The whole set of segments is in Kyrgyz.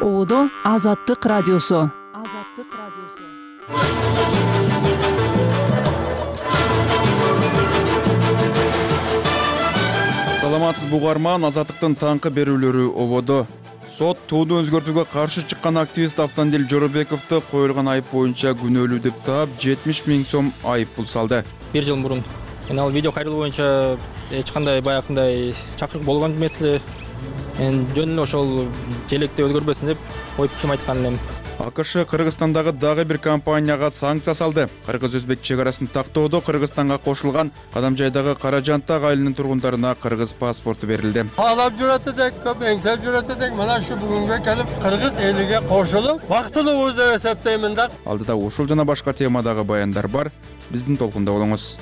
Оодо Азаттык радиосу. Саламатсыз бугарман, Азаттыктын таңкы берүүлөрү ободо. Сот тууну өзгөртүүгө каршы чыккан активист Автандил Жоробековду коюлган айып боюнча күнөөлүү деп таап 70 000 сом айып пул салды. Бир жыл мурун ал видео кайрылуу боюнча эч кандай баягындай чакырык болгон эмес эле. Мен жөн эле ошол желекти өзгөрбөсүн деп ой пикирим айткан элем. АКШ Кыргызстандагы дагы бир компанияга санкция салды. Кыргыз-өзбек чек арасын тактоодо Кыргызстанга кошулган Кадамжайдагы Каражантак айылынын тургундарына кыргыз паспорту берилди. Алап жүрөт эдек, көп эңсеп жүрөт эдек. Мына ушу бүгүнгө келип кыргыз элиге кошулуп, вактылуу деп эсептеймин да. Алдыда ушул жана башка темадагы баяндар бар. Биздин толкунда болуңуз.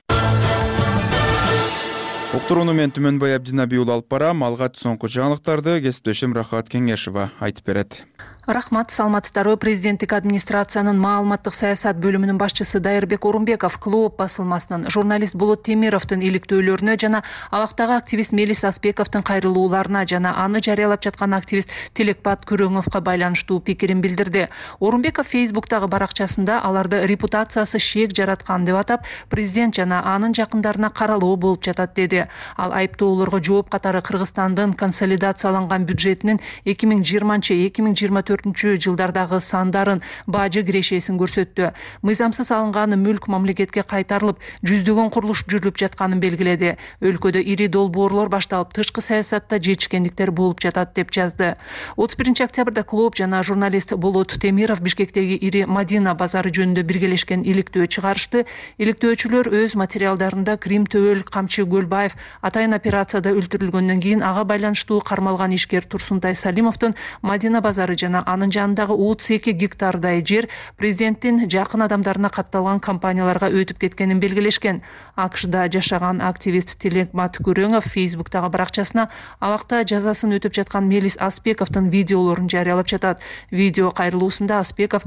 Уктурууну мен Түмөнбай Абдинаби уулу алып барам. Алгач соңку жаңылыктарды кесиптешим Рахат Кеңешова айтып берет. Рахмат, саламатсыздарбы. Президенттик администрациянын маалыматтык саясат бөлүмүнүн башчысы Дайырбек Орунбеков Клооп басылмасынын журналист Болот Темировдун иликтөөлөрүнө жана абактагы активист Мелис Аспековдун кайрылууларына жана аны жарыялап жаткан активист Тилекбат Күрөңовго байланыштуу пикирин билдирди. Орунбеков Фейсбуктагы баракчасында аларды репутациясы шек жараткан деп атап, президент жана анын жакындарына каралуу болуп жатат деди. Ал айыптоолорго жооп катары Кыргызстандын консолидацияланган бюджетинин 2020-2024 жылдардагы сандарын, бажы кирешесин көрсөттү. Мыйзамсыз алынган мүлк мамлекетке кайтарылып, жүздөгөн курулуш жүрүлүп жатканын белгиледи. Өлкөдө ири долбоорлор башталып, тышкы саясатта жетишкендиктер болуп жатат деп жазды. 31 октябрда Клооп жана журналист Болот Темиров Бишкектеги ири Мадина базары жөнүндө биргелешкен иликтөө чыгарышты. Иликтөөчүлөр өз материалдарында Крим Төбөл Камчы Көлбаев атайын операцияда өлтүрүлгөндөн кийин ага байланыштуу кармалган ишкер Турсунтай Салимовдун Мадина базары жана анын жанындагы 32 гектардай жер президенттин жакын адамдарына катталган компанияларга өтүп кеткенин белгилешкен. АКШда жашаган активист Тилекбат Күрөңов Фейсбуктагы баракчасына абакта жазасын өтүп жаткан Мелис Аспековдун видеолорун жарыялап жатат. Видео кайрылуусунда Аспеков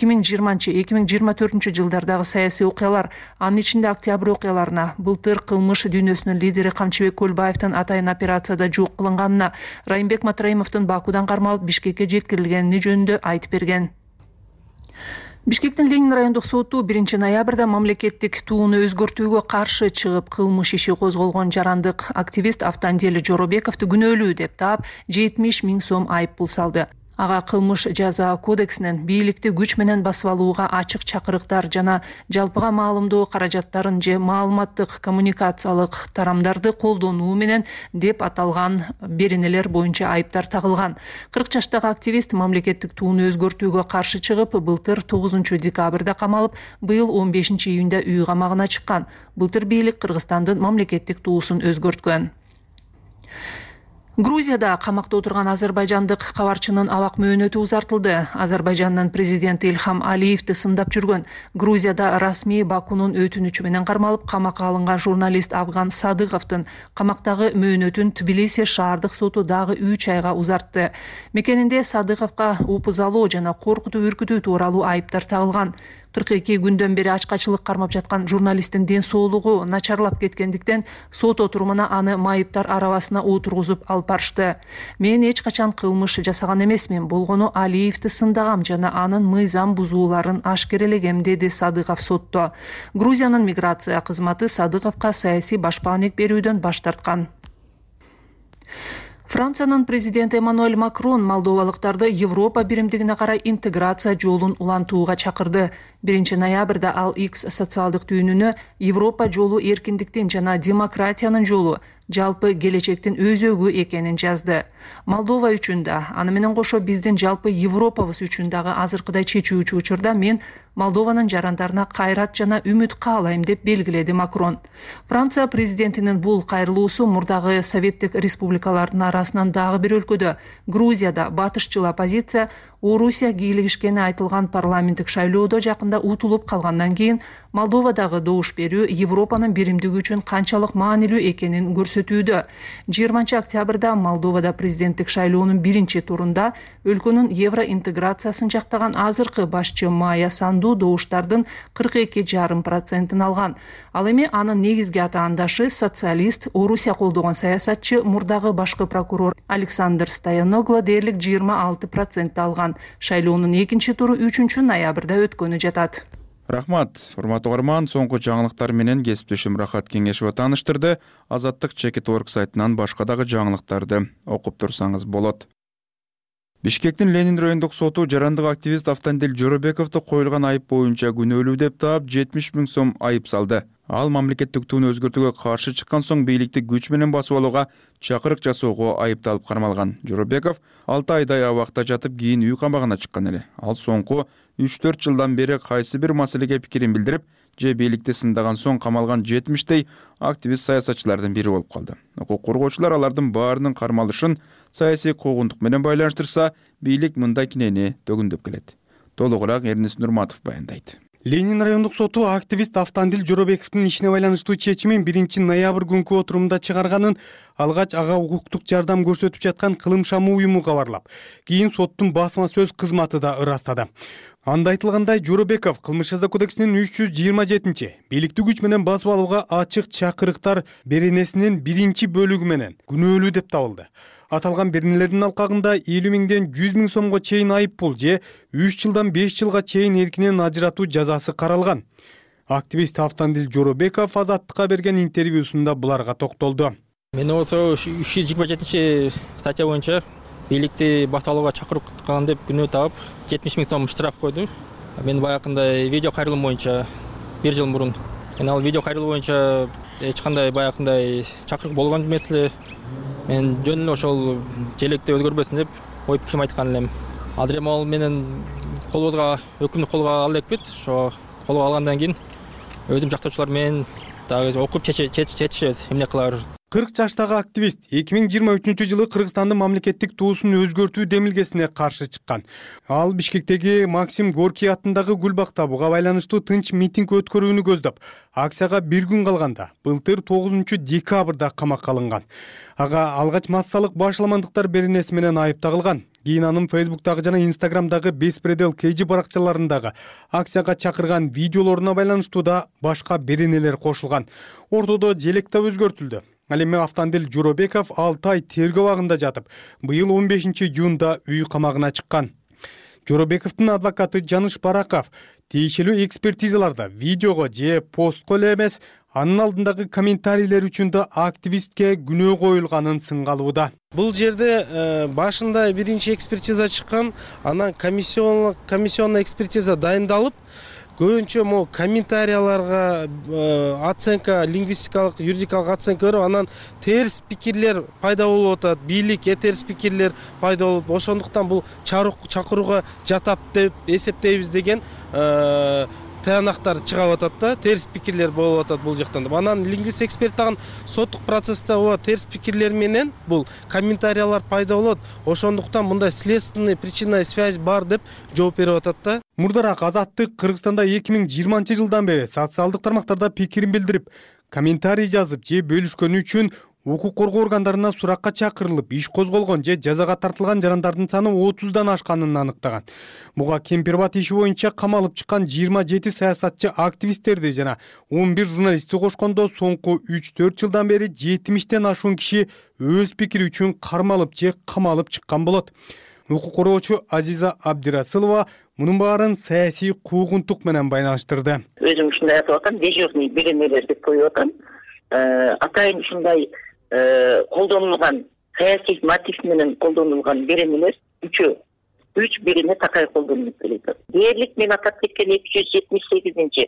2020-2024 жылдардагы саясий окуялар, анын ичинде октябрь окуяларына, былтыр кылмыш дүйнөсүнүн лидери Камчыбек Көлбаевдин атайын операцияда жок кылынганына, Райымбек Матраимовдун Бакудан кармалып Бишкекке жеткирилгени жөнүндө айтып берген. Бишкектин Ленин райондук соту 1 ноябрда мамлекеттик тууну өзгөртүүгө каршы чыгып кылмыш иши козголгон жарандык активист Автандил Жоробековду күнөөлүү деп таап 70 000 сом айып пул салды. Ага кылмыш жаза кодексинен бийликти күч менен басып алууга ачык чакырыктар жана жалпыга маалымдоо каражаттарын же маалыматтык коммуникациялык тарамдарды колдонуу менен деп аталган беренелер боюнча айыптар тагылган. 40 жаштагы активист мамлекеттик тууну өзгөртүүгө каршы чыгып, былтыр 9 декабрда камалып, быйыл 15 июнда үй камагына чыккан. Былтыр бийлик Кыргызстандын мамлекеттик туусун өзгөрткөн. Грузияда камакта отурган азербайжандык кабарчынын абак мөөнөтү узартылды. Азербайжандын президенти Ильхам Алиевди сындап жүргөн Грузияда расмий Бакунун өтүнүчү менен кармалып камакка алынган журналист Афган Садыковдун камактагы мөөнөтүн Тбилиси шаардык соту дагы 3 айга узартты. Мекенинде Садыковго упузалоо жана коркутуу үркүтүү тууралуу айыптар тагылган. 42 күндөн бери ачкачылык кармап жаткан журналисттин ден соолугу начарлап кеткендиктен сот отурумуна аны майыптар арабасына отургузуп алып барышты. Мен эч качан кылмыш жасаган эмесмин, болгону Алиевди сындагам жана анын мыйзам бузууларын ашкерелегем, деди Садыков сотто. Грузиянын миграция кызматы Садыковго саясий башпаанек берүүдөн баш тарткан. Франциянын президенти Эммануэль Макрон молдовалыктарды Европа биримдигине карай интеграция жолун улантууга чакырды. 1 ноябрда ал X социалдык түйүнүнө Европа жолу эркиндиктин жана демократиянын жолу, жалпы келечектин өзөгү экенин жазды. Молдова үчүн да, аны менен кошо биздин жалпы Европабыз үчүн дагы азыркыдай чечүүчү учурда мен Молдованын жарандарына кайрат жана үмүт каалайм деп белгиледи Макрон. Франция президентинин бул кайрылуусу мурдагы советтик республикалардын арасынан дагы бир өлкөдө, Грузияда батышчыл оппозиция Орусия кийлигишкени айтылган парламенттик шайлоодо жакында утулуп калгандан кийин Молдовадагы добуш берүү Европанын биримдиги үчүн канчалык маанилүү экенин көрсөттү. көрсөтүүдө. 20 октябрда Молдовада президенттик шайлоонун биринчи турунда өлкөнүн евроинтеграциясын жактаган азыркы башчы Майя Санду добуштардын 42,5% алган. Ал эми анын негизги атаандашы социалист, Орусия колдогон саясатчы, мурдагы башкы прокурор Александр Стояногло дээрлик 26% алган. Шайлоонун экинчи туру 3 ноябрда өткөнү жатат. Рахмат, урматтуу угарман, соңку жаңылыктар менен кесиптешим Рахат Кеңешова тааныштырды. Азаттык Чекит.org сайтынан башка дагы жаңылыктарды окуп турсаңыз болот. Бишкектин Ленин райондук соту жарандык активист Автандил Жоробековду коюлган айып боюнча күнөөлүү деп таап 70 000 сом айып салды. Ал мамлекеттик туunu өзгөртүүгө каршы чыккан соң бийликти күч менен басып алууга чакырык жасоого айыпталып кармалган. Жоробеков 6 айдай абакта жатып, кийин үй камагына чыккан эле. Ал соңку 3-4 жылдан бери кайсы бир маселеге пикирин билдирип, же бийликти сындаган соң камалган 70 активист саясатчылардын бири болуп калды. Укук коргоочулар алардын баарынын кармалышын саясий куугунтук менен байланыштырса, бийлик мындай кинени төгүндөп келет. Толугураак Эрнис Нурматов баяндайт. Ленин райондук соту активист Автандил Жоробековдун ишине байланыштуу чечимин 1 ноябрь күнкү отурумда чыгарганын алгач ага укуктук жардам көрсөтүп жаткан Кылым Шамы уюму кабарлап, кийин соттун басма сөз кызматы да ырастады. Анда айтылгандай, Жоробеков кылмыш жаза кодексинин 327 бийликтик күч менен басып алууга ачык чакырыктар беренесинин 1 бөлүгү менен күнөөлүү деп табылды. Аталган беренелердин алкагында 50 000ден 100 000 сомго чейин айып пул же 3 жылдан 5 жылга чейин эркинен ажыратуу жазасы каралган. Активист Автандил Жоробеков Азаттыкка берген интервьюсунда буларга токтолду. Мен осо 327 статья боюнча бийликти басып алууга чакырткан деп күнөө таап 70 000 сом штраф койду. Мен баягындай видео кайрылым боюнча 1 жыл мурун ал видео кайрылуу боюнча эч кандай баягындай чакырык болгон эмес эле. Мен жөн эле ошол желекте өзгөрбөсүн деп ой пикирим айткан элем. Азыр эми ал менен колубузга өкүмдү колго ала элекпиз. Ошо колго алгандан кийин өзүм жактоочулар менен дагы окуп чечишебиз, эмне кылабыз. 40 жаштагы активист 2023 жылы Кыргызстандын мамлекеттик туусун өзгөртүү демилгесине каршы чыккан. Ал Бишкектеги Максим Горький атындагы Гүлбакта буга байланыштуу тынч митинг өткөрүүнү көздөп, акцияга 1 күн калганда былтыр 9 декабрда камакка алынган. Ага алгач массалык башаламандыктар беренеси менен айып тагылган. Кийин анын Facebook'тагы жана Instagram'дагы Беспредел KG баракчаларындагы акцияга чакырган видеолоруна байланыштуу да башка беренелер кошулган. Ортодо желек да өзгөртүлдү. Ал эми Автандил Жоробеков 6 ай тергөө абагында жатып, быйыл 15 июнда үй камагына чыккан. Жоробековдун адвокаты Жаныш Бараков тийишелүү экспертизаларда видеого же постко эле эмес, анын алдындагы комментарийлер үчүн да активистке күнөө коюлганын сынгалууда. Бул жерде башында биринчи экспертиза чыккан, анан комиссионный экспертиза дайындалып, көбүнчө могу комментарияларга оценка, лингвистикалык, юридикалык оценка берип, анан терс пикирлер пайда болуп атат, бийликке терс пикирлер пайда болуп, ошондуктан бул чакырууга жатат деп эсептейбиз деген таянактар чыгып атат да, терс пикирлер болуп атат бул жактан деп. Анан лингвист эксперт тагын соттук процессте терс пикирлер менен бул комментариялар пайда болот. Ошондуктан мындай следственный причинная связь бар деп жооп берип атат да. Мурдараак Азаттык Кыргызстанда 2020 жылдан бери социалдык тармактарда пикирин билдирип, комментарий жазып же бөлүшкөнү үчүн укук коргоо органдарына суракка чакырылып, иш козголгон же жазага тартылган жарандардын саны 30дан ашканын аныктаган. Буга Кемпирбат иши боюнча камалып чыккан 27 саясатчы активисттерди жана 11 журналистти кошкондо соңку 3-4 жылдан бери 70ден ашуун киши өз пикири үчүн кармалып же камалып чыккан болот. Укук коргоочу Азиза Абдирасылова мунун баарын саясий куугунтук менен байланыштырды. Өзүм ушундай айтып атам, дежурный беренелер деп коюп атам. Атайын ушундай колдонулган саясий мотив менен колдонулган беренелер үч берене такай колдонулуп келет. Дээрлик мен атап кеткен 278-330-327,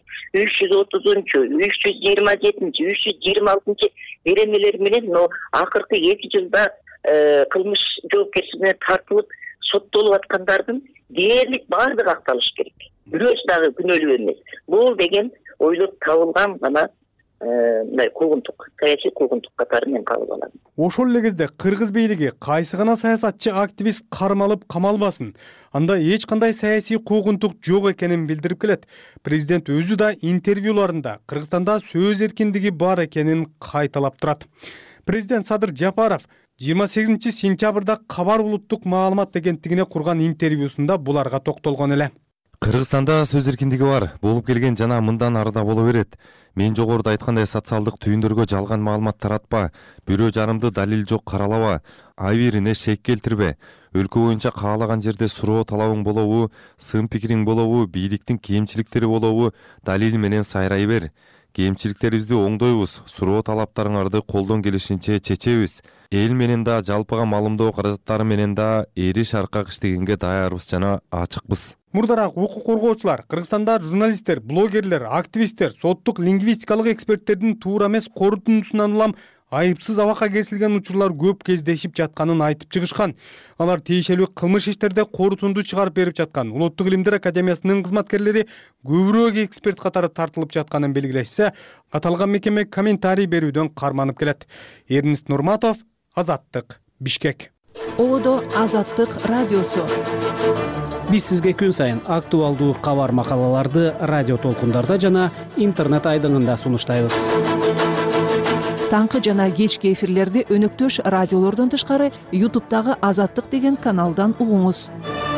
326 беренелер менен акыркы 2 жылда кылмыш жоопкерчилигине тартылып соттолуп аткандардын дээрлик баардыгы акталыш керек. Бирөөсү дагы күнөөлүү эмес. Бул деген ойлоп табылган гана куугунтук, саясий куугунтук катары мен кабыл алам. Ошол эле кезде кыргыз бийлиги кайсы гана саясатчы активист кармалып камалбасын, анда эч кандай саясий куугунтук жок экенин билдирип келет. Президент өзү да интервьюларында Кыргызстанда сөз эркиндиги бар экенин кайталап турат. Президент Садыр Жапаров 28 сентябрда Кабар улуттук маалымат агенттигине курган интервьюсунда буларга токтолгон эле. Кыргызстанда сөз эркиндиги бар, болуп келген жана мындан ары да боло берет. Мен жогоруда айткандай социалдык түйүндөргө жалган маалымат таратпа, бирөө жарымды далил жок каралаба, ай бирине шек келтирбе. Өлкө боюнча каалаган жерде суроо талабың болобу, сын пикириң болобу, бийликтин кемчиликтери болобу, далил менен сайрай бер. Кемчиликтерибизди оңдойбуз, суроо талаптарыңарды колдон келишинче чечебиз. Эл менен да жалпыга маалымдоо каражаттары менен да эри шаркак иштегенге даярбыз жана ачыкпыз. Мурдараак укук коргоочулар, Кыргызстанда журналисттер, блогерлер, активисттер, соттук лингвистикалык эксперттердин туура эмес корутундусунан улам айыпсыз абакка кесилген учурлар көп кездешип жатканын айтып чыгышкан. Алар тиешелүү кылмыш иштерде корутунду чыгарып берип жаткан. Улуттук илимдер академиясынын кызматкерлери көбүрөөк эксперт катары тартылып жатканын белгилешсе, аталган мекеме комментарий берүүдөн карманып келет. Эрнест Нурматов, Азаттык, Бишкек. Ободо Азаттык радиосу. Биз сизге күн сайын актуалдуу кабар макалаларды радио толкундарда жана интернет айдыңында сунуштайбыз. Таңкы жана кечки эфирлерди өнөктөш радиолордон тышкары YouTube'дагы Азаттык деген каналдан угуңуз.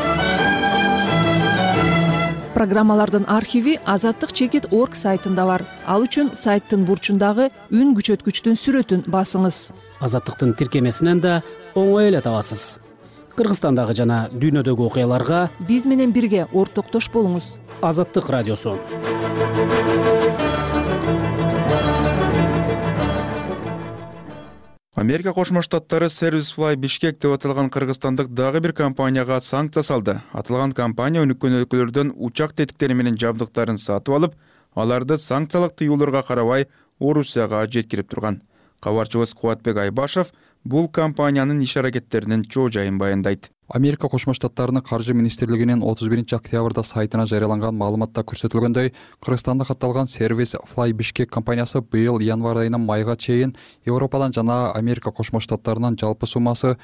Программалардын архиви azattik.org сайтында бар. Ал үчүн сайттын бурчундагы үн күчөткүчтүн сүрөтүн басыңыз. Азаттыктын тиркемесинен да оңой эле табасыз. Кыргызстандагы жана дүйнөдөгү окуяларга биз менен бирге ортоктош болуңуз. Азаттык радиосу. Америка Кошмо Штаттары Service-Fly Bishkek деп аталган кыргызстандык дагы бир компанияга санкция салды. Аталган компания өнүккөн өлкөлөрдөн учак тетиктери менен жабдыктарын сатып алып, аларды санкциялык тыюуларга карабай Орусияга жеткирип турган. Кабарчыбыз Кубатбек Айбашев бул компаниянын иш-аракеттеринин чоо жайын баяндайт. Америка Кошмо Штаттарынын каржы министрлигинин 31 октябрда сайтына жарыяланган маалыматта көрсөтүлгөндөй, Кыргызстанда катталган Service-Fly Bishkek компаниясы быйыл январь айынан майга чейин Европадан жана Америка Кошмо Штаттарынын жалпы суммасы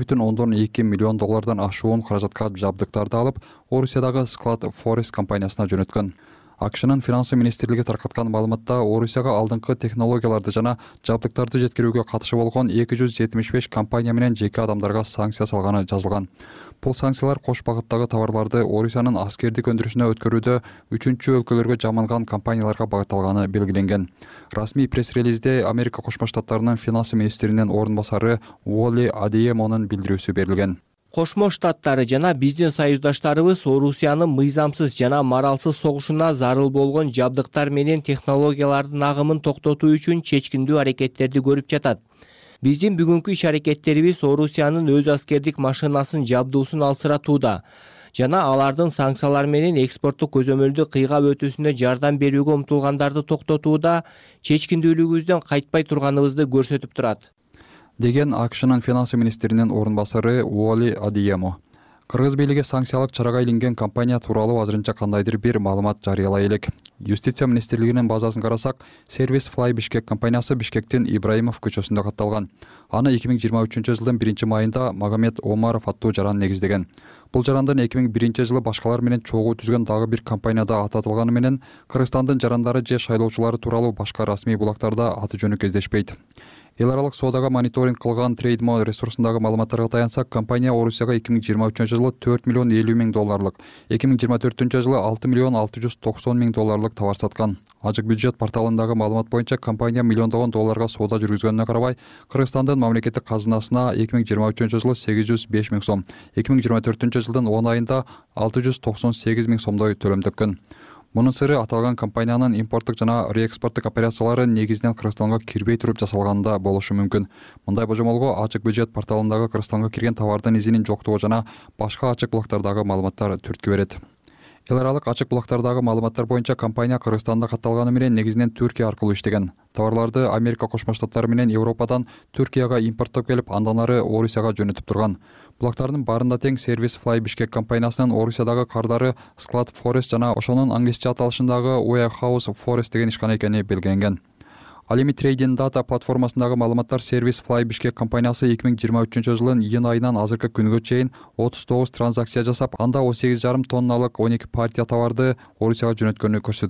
1,2 миллион доллардан ашуун каражатка жабдыктарды алып, Орусиядагы Склад Forest компаниясына жөнөткөн. АКШнын финансы министрлиги таркаткан маалыматта Орусияга алдыңкы технологияларды жана жабдыктарды жеткирүүгө катышы болгон 275 компания менен жеке адамдарга санкция салганы жазылган. Бул санкциялар кош багыттагы товарларды Орусиянын аскердик өндүрүшүнө өткөрүүдө үчүнчү өлкөлөргө жаманган компанияларга багытталганы белгиленген. Расмий пресс-релизде Америка Кошмо Штаттарынын финансы министринин орун басары Уолли Адиемонун билдирүүсү берилген. Кошмо Штаттары жана биздин союздаштарыбыз Орусиянын мыйзамсыз жана моралсыз согушуна зарыл болгон жабдыктар менен технологиялардын агымын токтотуу үчүн чечкиндүү аракеттерди көрүп жатат. Биздин бүгүнкү иш-аракеттерибиз Орусиянын өз аскердик машинасын жабдуусун алсыратууда жана алардын санкциялар менен экспорттук көзөмөлдү кыйгап өтүүсүнө жардам берүүгө умтулгандарды токтотууда чечкиндүүлүгүбүздөн кайтпай турганыбызды көрсөтүп турат, деген АКШнын финансы министринин орун басары Уолли Адиемо. Кыргыз бийлиги санкциялык чарага илинген компания тууралуу азырынча кандайдыр бир маалымат жарыялай элек. Юстиция министрлигинин базасын карасак, Service-Fly Bishkek компаниясы Бишкектин Ибраимов көчөсүндө катталган. Аны 2023 жылдын 1 майында Магомед Омаров аттуу жаран негиздеген. Бул жарандын 2001 жылы башкалар менен чогуу түзгөн дагы бир компанияда аты аталганы менен Кыргызстандын жарандары же шайлоочулары тууралуу башка расмий булактарда аты жөнү кездешпейт. Эл аралык соодага мониторинг кылган Трейдмо ресурсундагы маалыматтарга таянсак, компания Орусияга 2023 жылы 4 миллион 50 миң долларлык, 2024 жылы 6 миллион 690 миң долларлык товар саткан. Ажык бюджет порталындагы маалымат боюнча компания миллиондогон долларга соода жүргүзгөнүнө карабай, Кыргызстандын мамлекеттик казынасына 2023 жылы 805 миң сом, 2024 жылдын 10 айында 698 миң сомдой төлөм төккөн. Мунун сыры аталган компаниянын импорттук жана реэкспорттук операциялары негизинен Кыргызстанга кирбей туруп жасалганда болушу мүмкүн. Мындай божомолго ачык бюджет порталындагы Кыргызстанга кирген товардын изинин жоктугу жана башка ачык булактардагы маалыматтар түрткү берет. Эл аралык ачык булактардагы маалыматтар боюнча компания Кыргызстанда катталганы менен негизинен Түркия аркылуу иштеген. Товарларды Америка Кошмо Штаттары менен Европадан Түркияга импорттоп келип, андан ары Орусияга жөнөтүп турган. Булактардын баарында тең Service-Fly Bishkek компаниясынын Орусиядагы кардары Склад Forest жана ошонун англисче аталышындагы Warehouse Forest деген ишкана экени белгиленген. Alimi Trading Data платформасындагы маалыматтар Service-Fly Bishkek компаниясы 2023 жылдын июнь айынан азыркы күнгө чейин 39 транзакция жасап, анда 18,5 тонналык 12 партия товарды Орусияга жөнөткөнү көрсөтөт.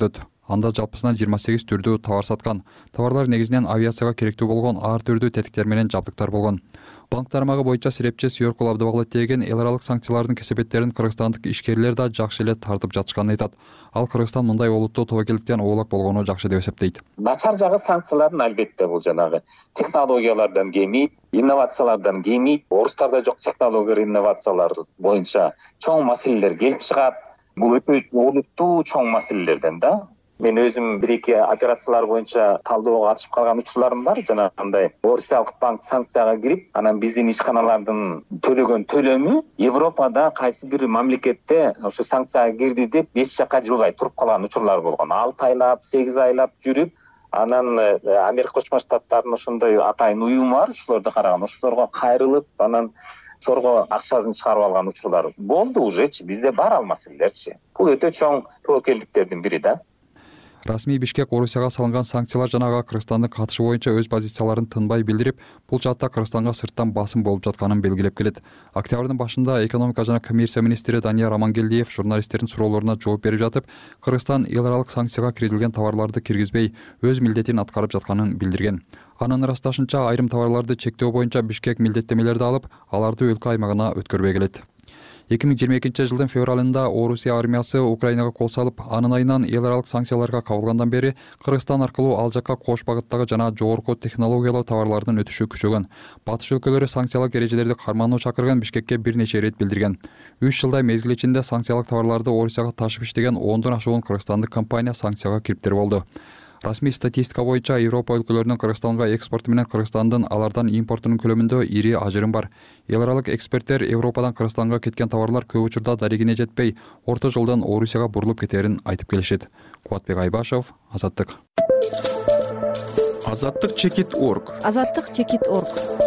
анда жалпысынан 28 түрдүү товар саткан. Товарлар негизинен авиацияга керектүү болгон ар түрдүү тетиктер менен жабдыктар болгон. Банк тармагы боюнча сирепчи Сүйөркул Абдыбагылы тээген эл аралык санкциялардын кесепеттерин кыргызстандык ишкерлер да жакшы эле тартып жатышканын айтат. Ал Кыргызстан мындай олуттуу тобокелдиктен оолак болгону жакшы деп эсептейт. Начар жагы санкциялардын албетте бул жанагы технологиялардан кемейт, инновациялардан кемейт. Орустарда жок технология инновациялар боюнча чоң маселелер келип чыгат. Бул өтө олуттуу чоң маселелерден да. Мен өзүм бир-эки операциялар боюнча талдоого катышып калган учурларым бар. Жанагындай Орусиялык банк санкцияга кирип, анан биздин ишканалардын төлөгөн төлөмү Европада кайсы бир мамлекетте ошо санкцияга кирди деп 5 жакка жылбай туруп калган учурлар болгон. 6 айлап, 8 айлап жүрүп, анан Америка Кошмо Штаттарынын ошондой атайын уюму бар, ошолорду караган, ошолорго кайрылып, анан сорго акчасын чыгарып алган учурлар болду ужечи. Бизде бар ал маселелерчи. Бул өтө чоң тобокелдиктердин бири да. Расмий Бишкек Орусияга салынган санкциялар жанагы Кыргызстандын катышы боюнча өз позицияларын тынбай билдирип, бул жаатта Кыргызстанга сырттан басым болуп жатканын белгилеп келет. Октябрдын башында экономика жана коммерция министри Данияр Амангелдиев журналисттердин суроолоруна жооп берип жатып, Кыргызстан эл аралык санкцияга киргизилген товарларды киргизбей, өз милдетин аткарып жатканын билдирген. Анын ырасташынча айрым товарларды чектөө боюнча Бишкек милдеттемелерди алып, аларды өлкө аймагына өткөрбөй келет. 2022 жылдын февралында Орусия армиясы Украинага кол салып, анын айынан эл аралык санкцияларга кабылгандан бери Кыргызстан аркылуу ал жакка кош багыттагы жана жогорку технологиялуу товарлардын өтүшү күчөгөн. Батыш өлкөлөрү санкциялык эрежелерди кармануу чакырган Бишкекке бир нече ирет билдирген. 3 жылдай мезгил ичинде санкциялык товарларды Орусияга ташып иштеген 10дон ашуун кыргызстандык компания санкцияга кириптер болду. Расмий статистика боюнча Европа өлкөлөрүнүн Кыргызстанга экспорту менен Кыргызстандын алардан импортунун көлөмүндө ири ажырым бар. Эл аралык эксперттер Европадан Кыргызстанга кеткен товарлар көп учурда дарегине жетпей, орто жолдон Орусияга бурулуп кетерин айтып келишет. Кубатбек Айбашев, Азаттык. Азаттык чекит.орг. Азаттык чекит.орг.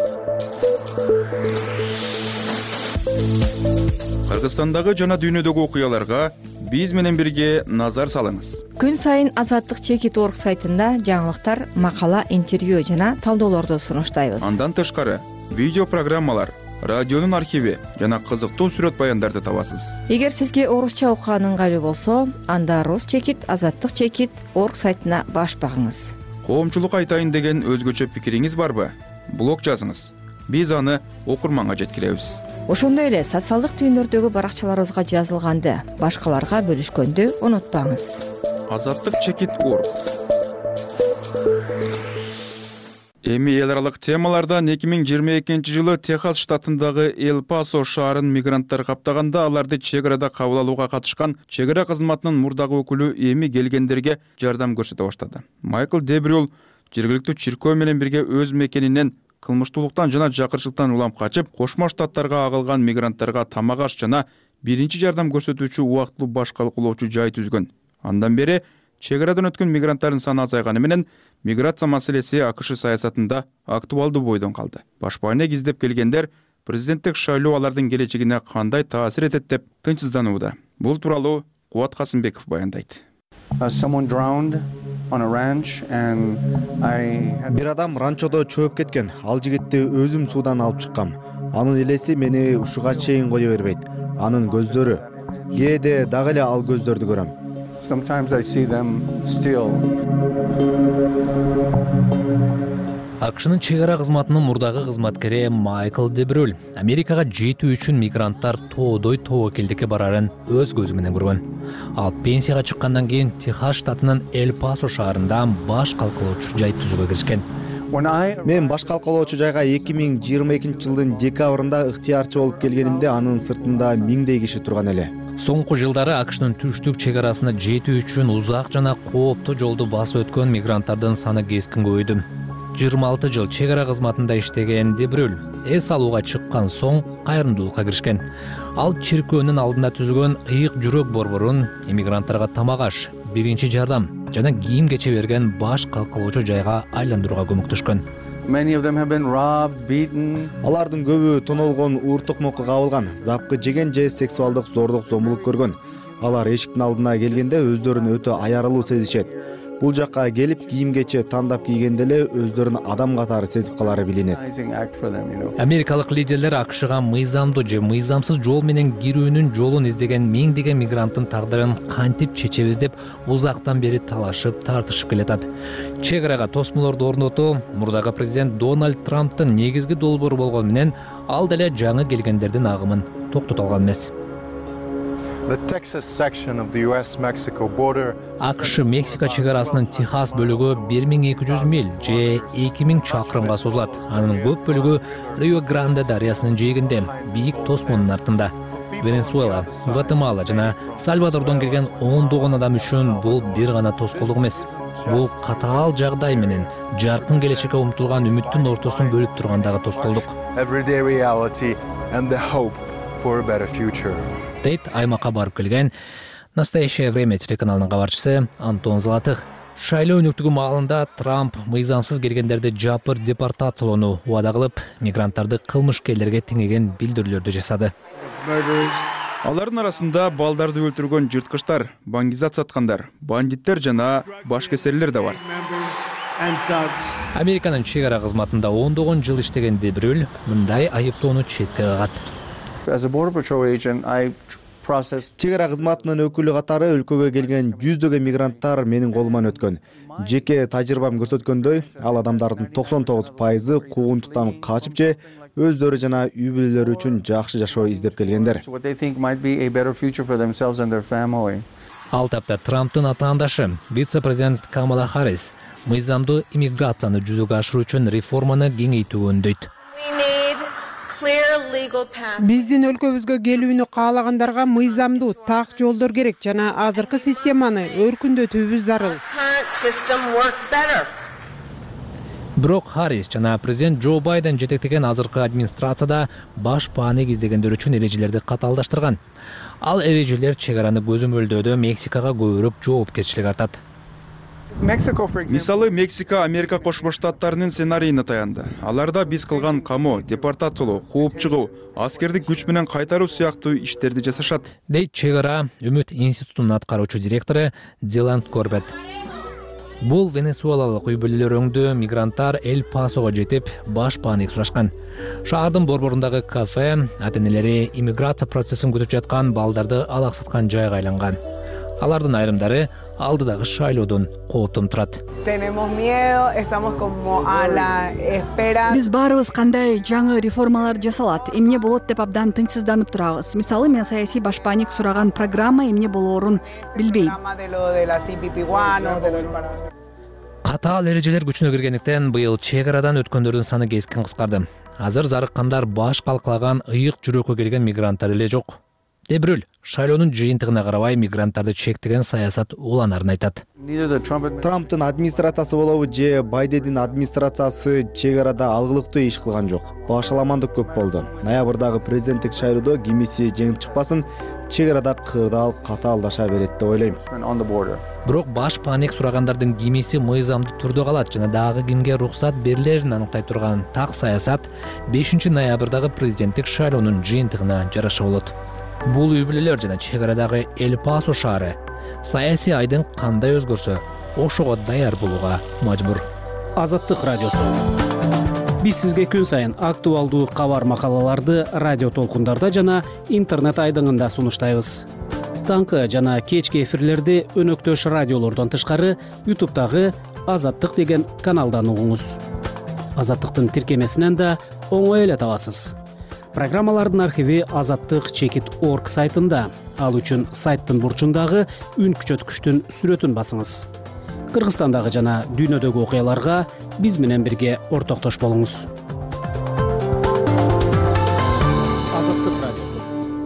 Кыргызстандагы жана дүйнөдөгү окуяларга биз менен бирге назар салыңыз. Күн сайын Азаттык чекит.орг сайтында жаңылыктар, макала, интервью жана талдоолорду сунуштайбыз. Андан тышкары видео программалар, радионун архиви жана кызыктуу сүрөт баяндарды табасыз. Эгер сизге орусча окуган ыңгайлуу болсо, анда Рус чекит, Азаттык чекит.орг сайтына баш багыңыз. Коомчулук айтайын деген өзгөчө пикириңиз барбы? Блог жазыңыз. Биз аны окурманга жеткиребиз. Ошондой эле социалдык түйүндөрдөгү баракчаларыбызга жазылганды башкаларга бөлүшкөндү унутпаңыз. Азаттык чекит.орг. Эми эл аралык темалардан 2022 жылы Техас штатындагы Эл-Пасо шаарын мигранттар каптаганда, аларды чек арада кабыл алууга катышкан чек ара кызматынын мурдагы өкүлү эми келгендерге жардам көрсөтө баштады. Майкл Дебрюл жергиликтүү чиркөө менен бирге өз мекенинен кылмыштуулуктан жана жакырчылыктан улам качып, Кошмо Штаттарга агылган мигранттарга тамак аш жана биринчи жардам көрсөтүүчү убактылуу баш калкулоочу жай түзгөн. Андан бери чек арадан өткөн мигранттардын саны азайганы менен миграция маселеси АКШ саясатында актуалдуу бойдон калды. Башпааны издеп келгендер президенттик шайлоо алардын келечегине кандай таасир этет деп тынчсызданууда. Бул тууралуу Кубат Касымбеков баяндайт. Бир адам ранчодо чөөп кеткен. Ал жигитти өзүм суудан алып чыккам. Анын элеси мени ушуга чейин кое бербейт. Анын көздөрү. Кээде дагы эле ал көздөрдү көрөм. АКШнын чек ара кызматынын мурдагы кызматкери Майкл Дебрюл Америкага жетүү үчүн мигранттар тоодой тобокелдикке барарын өз көзү менен көргөн. Ал пенсияга чыккандан кийин Техас штатынын Эл-Пасо шаарында баш калкалоочу жай түзүүгө киришкен. Мен баш калкалоочу жайга 2022 жылдын декабрында ыктыярчы болуп келгенимде анын сыртында миңдей киши турган эле. Соңку жылдары АКШнын түштүк чек арасына жетүү үчүн узак жана кооптуу жолду басып өткөн мигранттардын саны кескин көбөйдү. 26 жыл чек ара кызматында иштеген Дебрюл эс алууга чыккан соң кайрымдуулукка киришкен. Ал чиркөөнүн алдында түзүлгөн ыйык жүрөк борборун эмигранттарга тамак аш, биринчи жардам жана кийим кече берген баш калкалоочу жайга айландырууга көмөктөшкөн. Алардын көбү тонолгон, ууртукмокко кабылган, запкы жеген же сексуалдык зордук зомбулук көргөн. Алар эшиктин алдына келгенде өздөрүн өтө аярылуу сезишет. бул жакка келип кийим-кечек тандап кийгенде эле өздөрүн адам катары сезип калары билинет. Америкалык лидерлер АКШга мыйзамдуу же мыйзамсыз жол менен кирүүнүн жолун издеген миңдеген мигранттын тагдырын кантип чечебиз деп узактан бери талашып тартышып келатат. Чек арага тосмолорду орнотуу мурдагы президент Дональд Трамптын негизги долбоору болгону менен ал деле жаңы келгендердин агымын токтото алган эмес. АКШ Мексика чек арасынын Техас бөлүгү 1200 миль же 2000 чакырымга созулат. Анын көп бөлүгү Рио Гранде дарыясынын жээгинде, бийик тосмонун артында. Венесуэла, Гватемала жана Сальвадордон келген ондогон адам үчүн бул бир гана тоскоолдук эмес. Бул катаал жагдай менен жаркын келечекке умтулган үмүттүн ортосун бөлүп тургандагы тоскоолдук. Дейт аймакка барып келген Настоящее время телеканалынын кабарчысы Антон Золотых. Шайлоо өнүктүгү маалында Трамп мыйзамсыз келгендерди жапыр депортациялоону убада кылып, мигранттарды кылмышкерлерге теңеген билдирүүлөрдү жасады. Алардын арасында балдарды өлтүргөн жырткычтар, баңгизат саткандар, бандиттер жана башкесерлер да бар. Американын чек ара кызматында ондогон жыл иштеген Дебрюль мындай айыптоону четке кагат. Чек ара кызматынын өкүлү катары өлкөгө келген жүздөгөн мигранттар менин колуман өткөн. Жеке тажрыйбам көрсөткөндөй, ал адамдардын 99% куугунтуктан качып же өздөрү жана үй бүлөлөрү үчүн жакшы жашоо издеп келгендер. Ал тапта Трамптын атаандашы, вице-президент Камала Харрис мыйзамдуу иммиграцияны жүзөгө ашыруу үчүн реформаны кеңейтүүгө үндөйт. Биздин өлкөбүзгө келүүнү каалагандарга мыйзамдуу так жолдор керек жана азыркы системаны өркүндөтүүбүз зарыл. Бирок Харрис жана президент Джо Байден жетектеген азыркы администрацияда баш бааны издегендер үчүн эрежелерди катаалдаштырган. Ал эрежелер чек араны көзөмөлдөөдө Мексикага көбүрөөк жоопкерчилик артат. Мисалы, Мексика Америка Кошмо Штаттарынын сценарийине таянды. Аларда биз кылган камоо, депортациялоо, кууп чыгуу, аскердик күч менен кайтаруу сыяктуу иштерди жасашат. Дейт чек ара Үмүт институтунун аткаруучу директору Диланд Корбет. Бул венесуэлалык үй бүлөлөр өңдүү мигранттар Эль Пасого жетип, баш баанык сурашкан. Шаардын борборундагы кафе ата-энелери иммиграция процессин күтүп жаткан балдарды алаксаткан жайга айланган. Алардын айрымдары алдыдагы шайлоодон кооптон турат. Биз баарыбыз кандай жаңы реформалар жасалат, эмне болот деп абдан тынчсызданып турабыз. Мисалы, мен саясий башпаник сураган программа эмне болоорун билбейм. Катаал эрежелер күчүнө киргендиктен быйыл чек арадан өткөндөрдүн саны кескин кыскарды. Азыр зарыккандар баш калкалаган ыйык жүрөккө келген мигранттар эле жок. Дебрюль шайлоонун жыйынтыгына карабай мигранттарды чектеген саясат уланарын айтат. Трамптын администрациясы болобу же Байдендин администрациясы чек арада алгылыктуу иш кылган жок. Башаламандык көп болду. Ноябрдагы президенттик шайлоодо кимиси жеңип чыкпасын, чек арада кырдаал катаалдаша берет деп ойлойм. Бирок баш паник сурагандардын кимиси мыйзамдуу түрдө калат жана дагы кимге уруксат берилерин аныктай турган так саясат 5 ноябрдагы президенттик шайлоонун жыйынтыгына жараша болот. Бул үй бүлөлөр жана чек арадагы Эль Пасо шаары саясий айдын кандай өзгөрсө, ошого даяр болууга мажбур. Азаттык радиосу. Биз сизге күн сайын актуалдуу кабар макалаларды радио толкундарда жана интернет айдыңында сунуштайбыз. Таңкы жана кечки эфирлерди өнөктөш радиолордон тышкары YouTube'дагы Азаттык деген каналдан угуңуз. Азаттыктын тиркемесинен да оңой эле табасыз. Программалардын архиви azattik.org сайтында. Ал үчүн сайттын бурчундагы үн күчөткүчтүн сүрөтүн басыңыз. Кыргызстандагы жана дүйнөдөгү окуяларга биз менен бирге ортоктош болуңуз. Азаттык радиосу.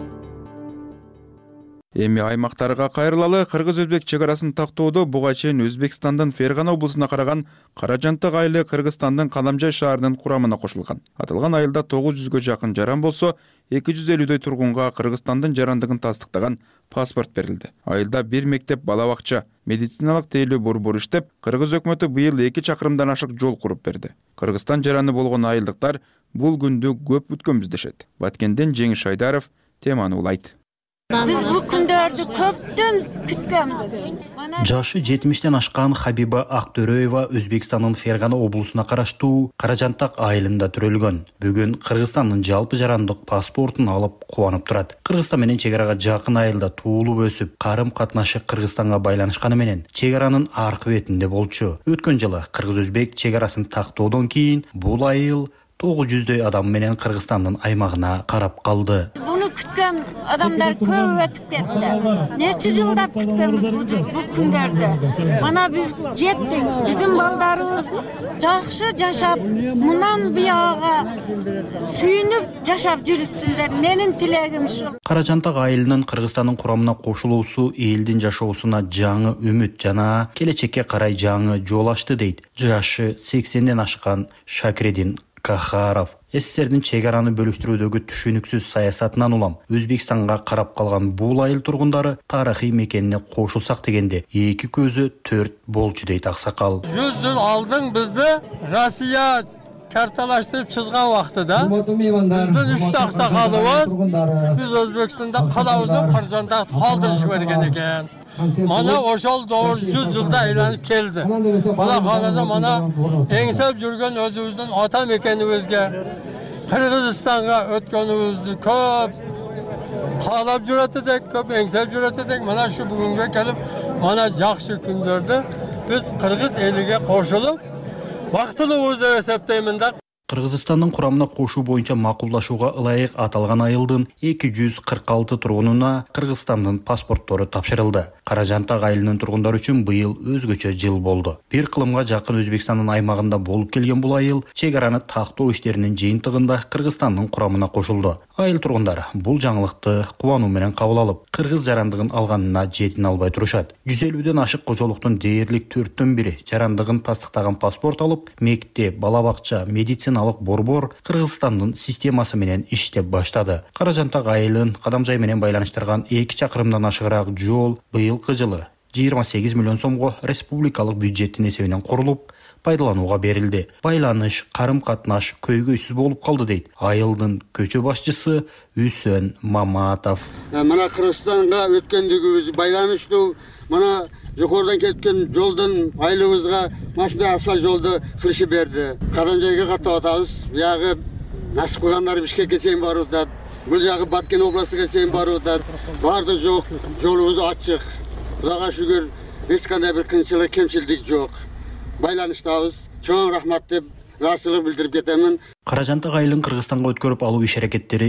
Эми аймактарга кайрылалы. Кыргыз-өзбек чек арасын тактоодо буга чейин Өзбекстандын Фергана облусуна караган Каражантык айылы Кыргызстандын Кадамжай шаарынын курамына кошулган. Аталган айылда 900гө жакын жаран болсо, 250дөй тургунга Кыргызстандын жарандыгын тастыктаган паспорт берилди. Айылда бир мектеп, бала бакча, медициналык тейлөө борбор иштеп, Кыргыз өкмөтү быйыл 2 чакырымдан ашык жол куруп берди. Кыргызстан жараны болгон айылдыктар бул күндү көп күткөнбүз дешет. Баткенден Жеңиш Айдаров теманы улайт. Biz bu күндөрдү көптөн күткөнбүз. Жашы 70-тен ашкан Хабиба Актөрөева Өзбекстандын Фергана облусуна караштуу Каражантак айылында төрөлгөн. Бүгүн Кыргызстандын жалпы жарандык паспортун алып кубанып турат. Кыргызстан менен чек арага жакын айылда туулуп өсүп, карым катнашы Кыргызстанга байланышканы менен чек аранын аркы бетинде болчу. Өткөн жылы Кыргыз-Өзбек чек арасын тактоодон кийин бул айыл 900дөй адам менен Кыргызстандын аймагына карап калды. Буну күткөн адамдар көп өтүп кетти. Нече жылдап күткөнбүз бул күндөрдө. Мана биз жеттик. Биздин балдарыбыз жакшы жашап, мындан бияга сүйүнүп жашап жүрүшсүндөр. Менин тилегим ушул. Каражантак айылынын Кыргызстандын курамына кошулуусу элдин жашоосуна жаңы үмүт жана келечекке карай жаңы жол ачты дейт жашы 80ден ашкан Шакирдин Кахаров. СССРдин чек араны бөлүштүрүүдөгү түшүнүксүз саясатынан улам Өзбекстанга карап калган бул айыл тургундары тарыхый мекенине кошулсак дегенде эки көзү төрт болчу дейт аксакал. 100 жыл алдың бизди Россия карталаштырып чызган вактыда биздин 3 аксакалыбыз биз Өзбекстанда калабызды Каражантакты калтырышып берген экен. Mana ошол doğru 100 жылда айланып келди. Мына караса мана эңсеп жүргөн өзүбүздүн ата мекенибизге Кыргызстанга өткөнүбүздү көп каалап жүрөт элек, көп эңсеп жүрөт элек. Мана şu бүгүнгө келип, мана жакшы күндөрдө биз кыргыз элиге кошулуп, бактылуубуз деп эсептеймин да. Кыргызстандын курамына кошуу боюнча макулдашууга ылайык аталган айылдын 246 тургунуна Кыргызстандын паспорттору тапшырылды. Каражантак айылынын тургундары үчүн быйыл өзгөчө жыл болду. Бир кылымга жакын Өзбекстандын аймагында болуп келген бул айыл чек араны тактоо иштеринин жыйынтыгында Кыргызстандын курамына кошулду. Айыл тургундары бул жаңылыкты кубануу менен кабыл алып, кыргыз жарандыгын алганына жетин албай турушат. 150ден ашык кожолуктун дээрлик 4төн бири жарандыгын тастыктаган паспорт алып, мектеп, бала бакча, медицина борбор Кыргызстандын системасы менен иштеп баштады. Каражантак айылын кадамжай менен байланыштырган 2 чакырымдан ашыгыраак жол быйылкы жылы 28 миллион сомго республикалык бюджеттин эсебинен курулуп, пайдаланууга берилди. Байланыш, карым катнаш көйгөйсүз болуп калды дейт айылдын көчө башчысы Үсөн Маматов. Мына Кыргызстанга өткөндүгүбүз байланыштуу, мына жогорудан кеткен жолдон айылыбызга машина асфальт жолду кылышып берди. Кадамжайга каттап атабыз. Биягы насип кылгандар Бишкекке чейин барып атат. Бул жагы Баткен областыга чейин барып атат. Барды жок, жолубуз ачык. Кудайга шүгүр, эч кандай бир кыйынчылык, кемчилдик жок. Байланыштабыз. Чоң рахмат деп ыраазычылык билдирип кетемин. Каражантак айылын Кыргызстанга өткөрүп алуу иш аракеттери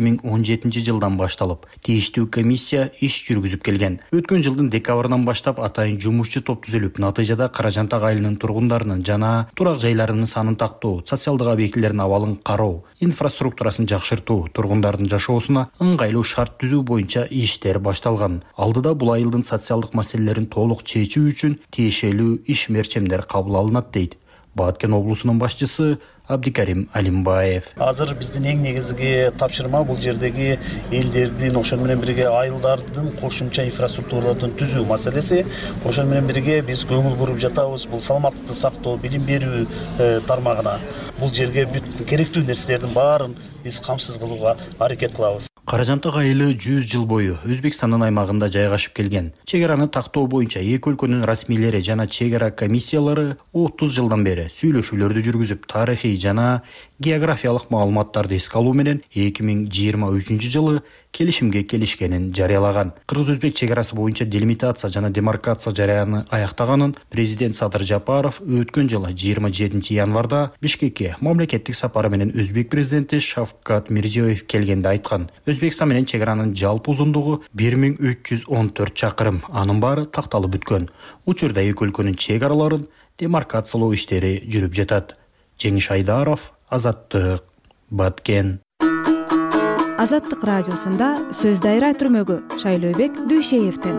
2017 жылдан башталып, тийиштүү комиссия иш жүргүзүп келген. Өткөн жылдын декабрынан баштап атайын жумушчу топ түзүлүп, натыйжада Каражантак айылынын тургундарынын жана турак жайларынын санын тактоо, социалдык объектилердин абалын кароо, инфраструктурасын жакшыртуу, тургундардын жашоосуна ыңгайлуу шарт түзүү боюнча иштер башталган. Алдыда бул айылдын социалдык маселелерин толук чечүү үчүн тиешелүү иш мерчемдер кабыл алынат дейт Баткен облусунун башчысы Абдикарим Алимбаев. Азыр биздин эң негизги тапшырма бул жердеги элдердин ошол менен бирге айылдардын кошумча инфраструктуралардын түзүү маселеси. Ошол менен бирге биз көңүл буруп жатабыз бул саламаттыкты сактоо, билим берүү тармагына. Бул жерге бүт керектүү нерселердин баарын биз камсыз кылууга аракет кылабыз. Каражантак айылы 100 жыл бою Өзбекстандын аймагында жайгашып келген. Чек араны тактоо боюнча эки өлкөнүн расмийлери жана чек ара комиссиялары 30 жылдан бери сүйлөшүүлөрдү жүргүзүп, тарыхый жана географиялык маалыматтарды эске алуу менен 2023 жылы келишимге келишкенин жарыялаган. Кыргыз-Өзбек чек арасы боюнча делимитация жана демаркация жараяны аяктаганын президент Садыр Жапаров өткөн жылы 27 январда Бишкекке мамлекеттик сапары менен Өзбек президенти Шавкат Мирзиёев келгенде айткан. Өзбекстан менен чек аранын жалпы узундугу 1314 чакырым, анын баары такталып бүткөн. Учурда эки өлкөнүн чек араларын демаркациялоо иштери жүрүп жатат. Жеңиш Айдаров, Азаттык, Баткен. Азаттык радиосунда сөз дайра түрмөгү Шайлообек Дүйшеевден.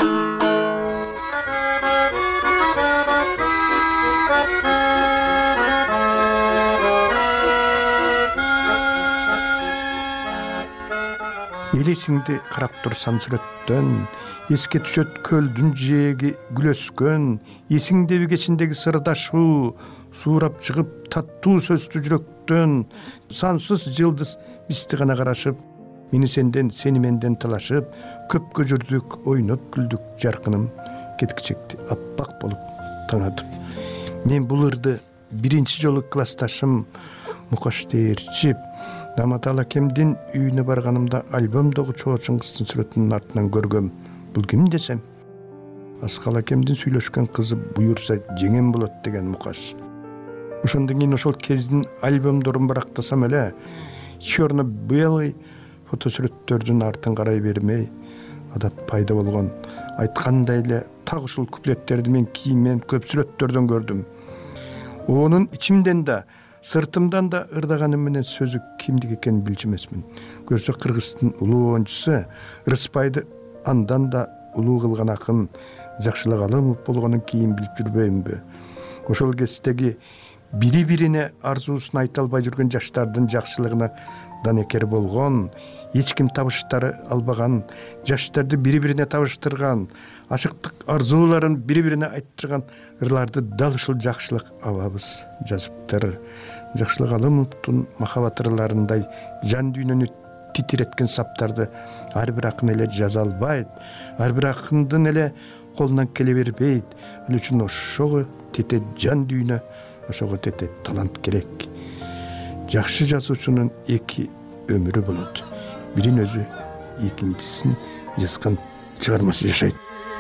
Элесиңди карап турсам сүрөттөн, эске түшөт көлдүн жээги күлөскөн, эсиңдеби кечиндеги сырдашуу, суурап чыгып таттуу сөздү жүрөктөн, сансыз жылдыз бизди гана карашып, мени сенден, сени менден талашып, көпкө жүрдүк, ойноп күлдүк жаркыным. кеткичекти аппак болуп таңадым. Мен бул ырды биринчи жолу классташым Мукаш Дээрчип Наматал акемдин үйүнө барганымда альбомдогу Чоо Чыңгыздын сүрөтүнүн артынан көргөм. Бул ким десем, Аскал акемдин сүйлөшкөн кызы буюрса жеңем болот деген Мукаш. Ошондон кийин ошол кездин альбомдорун барактасам эле черно-белый фотосүрөттөрдүн артын карай бермей адат пайда болгон. Айткандай эле так ушул куплеттерди мен кийинмен көп сүрөттөрдөн көрдүм. Онун ичимден да сыртымдан да ырдаганым менен сөзү кимдик экенин билчү эмесмин. Көрсө Кыргыздын улуу оюнчусу Рыспайды андан да улуу кылган акын Жакшылык Алымов болгонун кийин билип жүрбөймүнбү? Ошол кездеги бири-бирине арзуусун айта албай жүргөн жаштардын жакшылыгына данекер болгон, эч ким табыштары албаган, жаштарды бири-бирине табыштырган, ашыктык арзууларын бири-бирине айттырган ырларды дал ушул Жакшылык абабыз жазыптыр. Жакшылык Алымовдун махабат ырларындай жан дүйнөнү титиреткен саптарды ар бир акын эле жаза албайт, ар бир акындын эле колунан келе бербейт. Ал үчүн ошого тете жан дүйнө, ошого тете талант керек. Жакшы жазуучунун эки өмүрү болот. Бирин өзү, экинчисин жазган чыгармасы жашайт.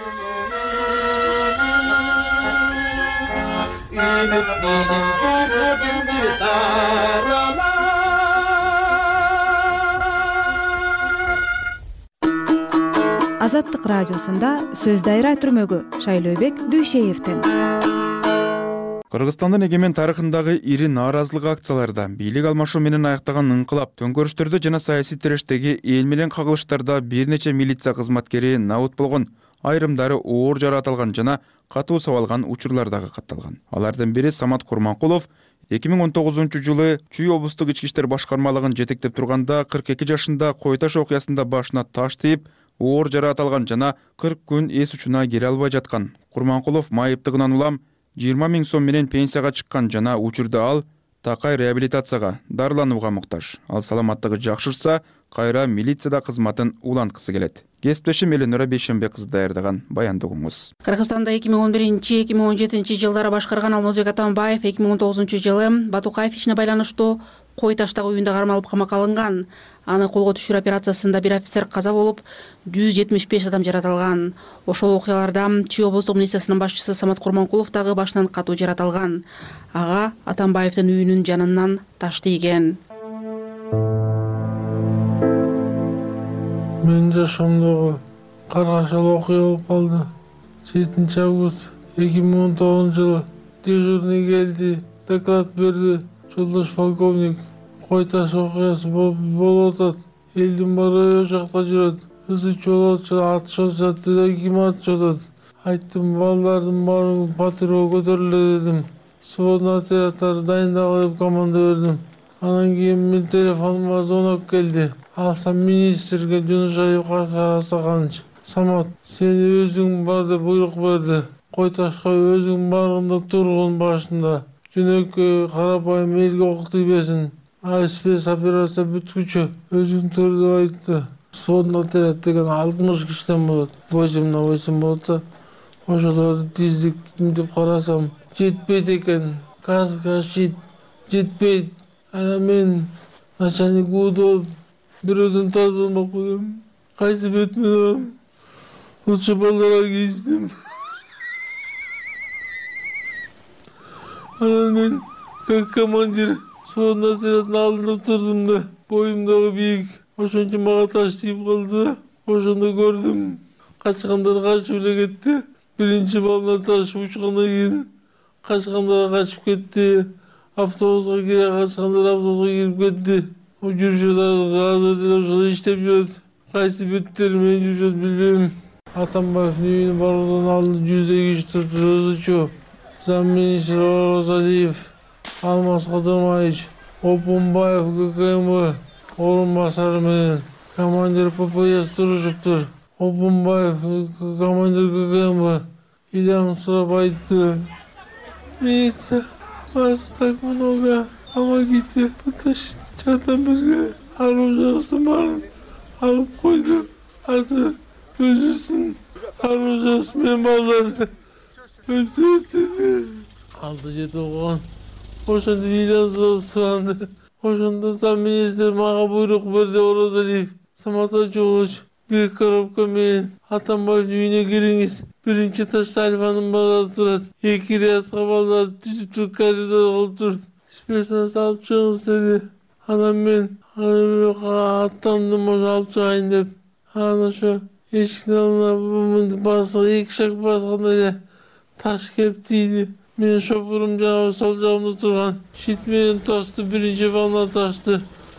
Азаттык радиосунда сөз дайра түрмөгү Шайлообек Дүйшеевден. Кыргызстандын эгемен тарыхындагы ири нааразылык акцияларда, бийлик алмашуу менен аяктаган ыңкылап, төңкөрүштөрдө жана саясий тирештеги эл менен кагылыштарда бир нече милиция кызматкери набыт болгон, айрымдары оор жаратылган жана катуу сабалган учурлардагы катталган. Алардын бири Самат Курманкулов 2019-жылы Чүй облустук ички иштер башкармалыгын жетектеп турганда 42 жашында Кой Таш окуясында башына таш тийип, оор жаратылган жана 40 күн эс учуна келе албай жаткан. Курманкулов майыптыгынан улам 20 000 сом менен пенсияга чыккан жана учурда ал такай реабилитацияга, дарыланууга муктаж. Ал саламаттыгы жакшырса, кайра милицияда кызматын уланткысы келет. Кесиптешим Эленора Бейшенбек кызы даярдаган баянды угуңуз. Кыргызстанда 2011-2017 жылдары башкарган Алмазбек Атамбаев 2019-жылы Батукаев ишине байланыштуу Кой Таштагы үйүндө кармалып камакка алынган. Аны колго түшүрүү операциясында бир офицер каза болуп, 175 адам жаратылган. Ошол окуяларда Чүй облустук милициясынын башчысы Самат Курманкулов дагы башынан катуу жаратылган. Ага Атамбаевдин үйүнүн жанынан таш тийген. Мен жашоомдогу каргашал окуя болуп калды. 7 август 2019-жылы дежурный келди, доклад берди. Жолдош полковник, Кой Таш окуясы болуп атат. Элдин баары о жакта жүрөт. Ызы чолотчу атышып жатты, ким атышып атат? Айттым, балдардын баарын патрулга көтөрүлө дедим. Сводный отрядтар дайындагыла деп команда бердим. Анан кийин мен телефонума звонок келди. Алсам министрге Жунушаев Кашкарасаканович, Самат, сен өзүң бар деп буйрук берди. Кой Ташка өзүң барганда тургун башында. Жөнөкөй карапайым элге ок тийбесин. Спец операция бүткүчү өзүң тур деп айтты. Сводный отряд деген 60 кишиден болот. 8 болот да. Ошолорду тиздик деп карасам, жетпейт экен. Каска шит жетпейт. Анан мен начальник болуп бирөөдөн тазаланмак болом. Кайсы бетиме алам? Лучше балдарга кийиштим. Анан мен как командир сводный отряддын алдында турдум да, боюм дагы бийик. Ошончо мага таш тийип калды. Ошондо көрдүм. Качкандар качып эле кетти. Биринчи балына таш учкандан кийин качкандар качып кетти. Автобуска кире качкандар автобуска кирип кетти. Жүрүшөт азыр деле ошол иштеп жүрөт. Кайсы беттери менен жүрүшөт билбейм. Атамбаевдин үйүнө баруудан алдын 100 киши турчу. Замминистр Орозалиев, Алмаз Кадырмаевич, Опунбаев ГКМ орун басары менен командир ППС турушуптур. Опунбаев командир ГКМ Ильям сурап айтты. Милиция, вас так много, помогите, потащите, жардам берге. Оружиясын барын алып койду. Азыр өзүсүн аружас мен балдарды өлтүрдү. 6-7 окуган. Ошондо видео суранды. Ошондо сам министр мага буйрук берди, Оразалиев. Самата Жолуч бир коробка менен Атамбаев үйүнө кириңиз. Биринчи этажда Альфанын балдары турат. 2 рядка балдар түзүп туруп коридорго отуруп, спешно алып чыгыңыз деди. Анан мен аттандым, ошо алып чыгайын деп. Анан ошо эшиктин алдына басып 2 шаг басканда эле таш келип тийди. Менин шопурум жанагы сол жагымда турган шит менен ташты, биринчи волна ташты.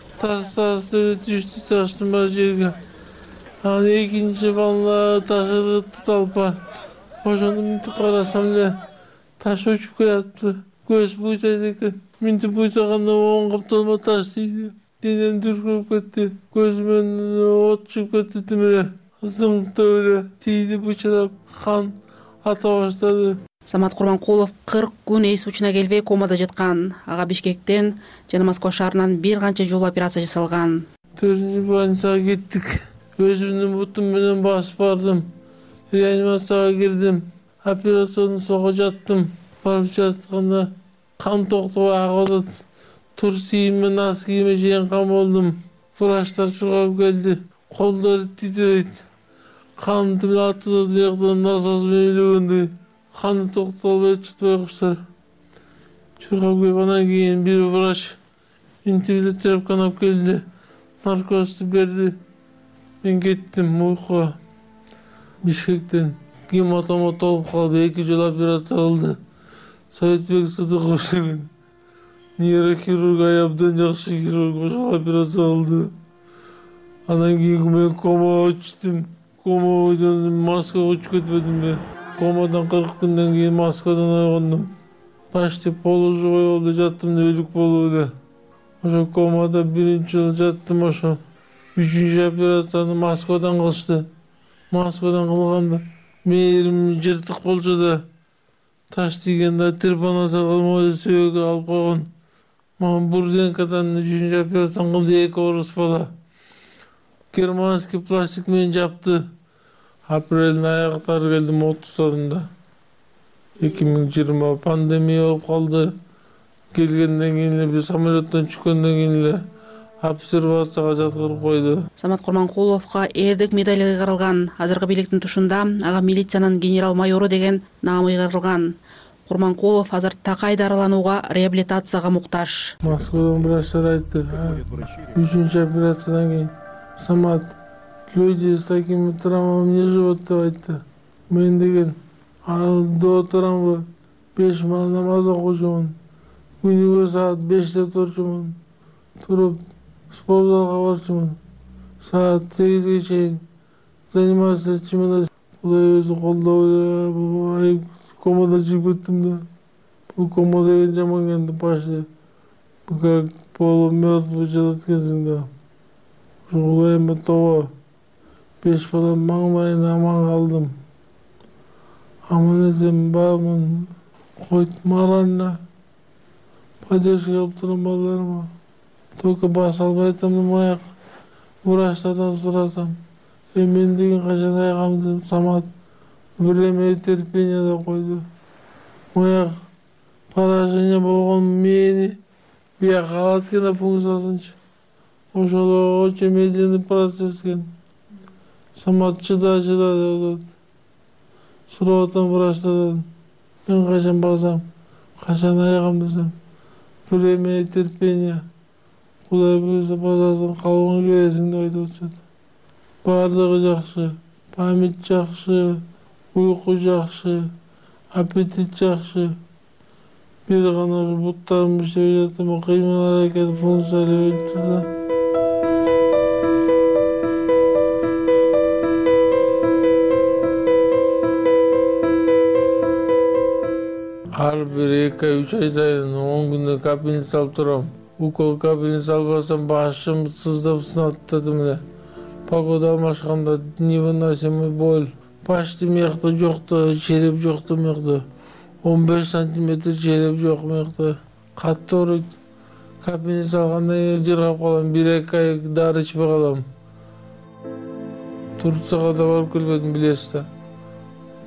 Ташты түштү, таштын бар жерге. Анан экинчи волна ташы талпа. Ошондо мынтип карасам эле таш учуп келатты. Көз буйтайт экен. Мынтип буйтаганда оң капталма таш тийди. Денем дүркүрүп кетти. Көзүмөн от чыгып кетти тим эле. Зыңктап эле тийди, бычырап кан ата баштады. Самат Курманкулов 40 күн эс учуна келбей комада жаткан. Ага Бишкектен жана Москва шаарынан бир канча жолу операция жасалган. 4-cü больницага кеттик. Өзүмдүн бутум менен басып бардым. Реанимацияга кирдим. Операциянын сого жаттым. Барып жатканда кан токтобой агып атат. Тур кийиме, нос кийиме жеген кан болдум. Врачтар чургап келди. Колдору титирейт. Кан атып бияктан насос менен үйлөгөндөй. Kanı toktalmaya çıkmışlar. Çurkap gibi bana giyin bir vraç. İntibili terap kanap geldi. Narkosu verdi. Ben gittim uykuya. Bişkek'ten. Hematoma olup kaldı. 2 yıl operasyon oldu. Sovetbek Sıdık Hoşçakalın. Nörokirurg ayabdan жақсы kirurg ошол операция oldu. Анан кийин мен кома өчтүм. Комадан маска өчүп кетпедим бе? Комадан 40 күндөн кийин маскадан ойгондум. Почти полуживой болду, жаттым өлүк болуп эле. Ошо комада 1-ci жыл жаттым ошо. 3-cü операцияны Москвадан кылышты. Москвадан кылганда мээримим жыртык болчу да таш тийгенде тырпана салган сүйөгү алып койгон. Мага Бурденкадан 3-cü операцияны кылды, 2 орус бала. Германский пластик менен жапты. Апрелдин аяктары келдим 30-тарында. 2020 пандемия болуп калды. Келгенден кийин эле бир самолеттон түшкөндөн кийин эле обсервацияга жаткырып койду. Самат Курманкуловго эрдик медали кыйгарылган. Азыркы бийликтин тушунда ага милициянын генерал майору деген наамы кыйгарылган. Курманкулов азыр такай дарыланууга, реабилитацияга муктаж. Москвадан врачтар айтты. 3-cü операциядан кийин Самат, люди с такими травмами не живут, деп айтты. Мен деген до турамбы 5 мал намаз окуучумун. Күнүгө саат 5-те турчумун. Туруп спортзалга барчумун. Саат 8-ге чейин заниматься этчимин. Кудай өзү колдоп, комада чыгып кеттим да. Бул кома деген жаман келди почти. Бул как полумертвый жатат экенсиң да. Кулайыма тоба 5 балам маңдайына аман калдым. Аман эсен бармын, койт морально поддержка алып турам балдарыма. Только баса албай атам аяк. Врачтардан сурасам, мен деген качан айыгам деп Самат время терпения деп койду. Аяк поражение болгон мени бияка калат экен функциясынчы. Ошол очень медленный процесс экен. Самат чыда деп сурап атам врачтардан. Мен качан басам, качан айыгам десем. Время терпения. Кудай буюрса басасың, калыбыңа келесиң деп айтып атышат. Бардыгы жакшы, память жакшы, уйку жакшы, аппетит жакшы. Бир гана буттарым иштебей жатам, кыймыл аракет функциялы өлүп турду. Ар бир 2-3 ай сайын 10 күндө капельница алып турам. Укол капельница албасам башым сыздап сынат дедим эле. Погода алмашканда невыносимый боль. Почти мыякта жокто, череп жокто мыякта. 15 сантиметр череп жок мыякта. Катты ооруйт. Капельница алгандан кийин жыргап калам, 1-2 ай дары ичпей калам. Турцияга да барып келбедим, билесиз да.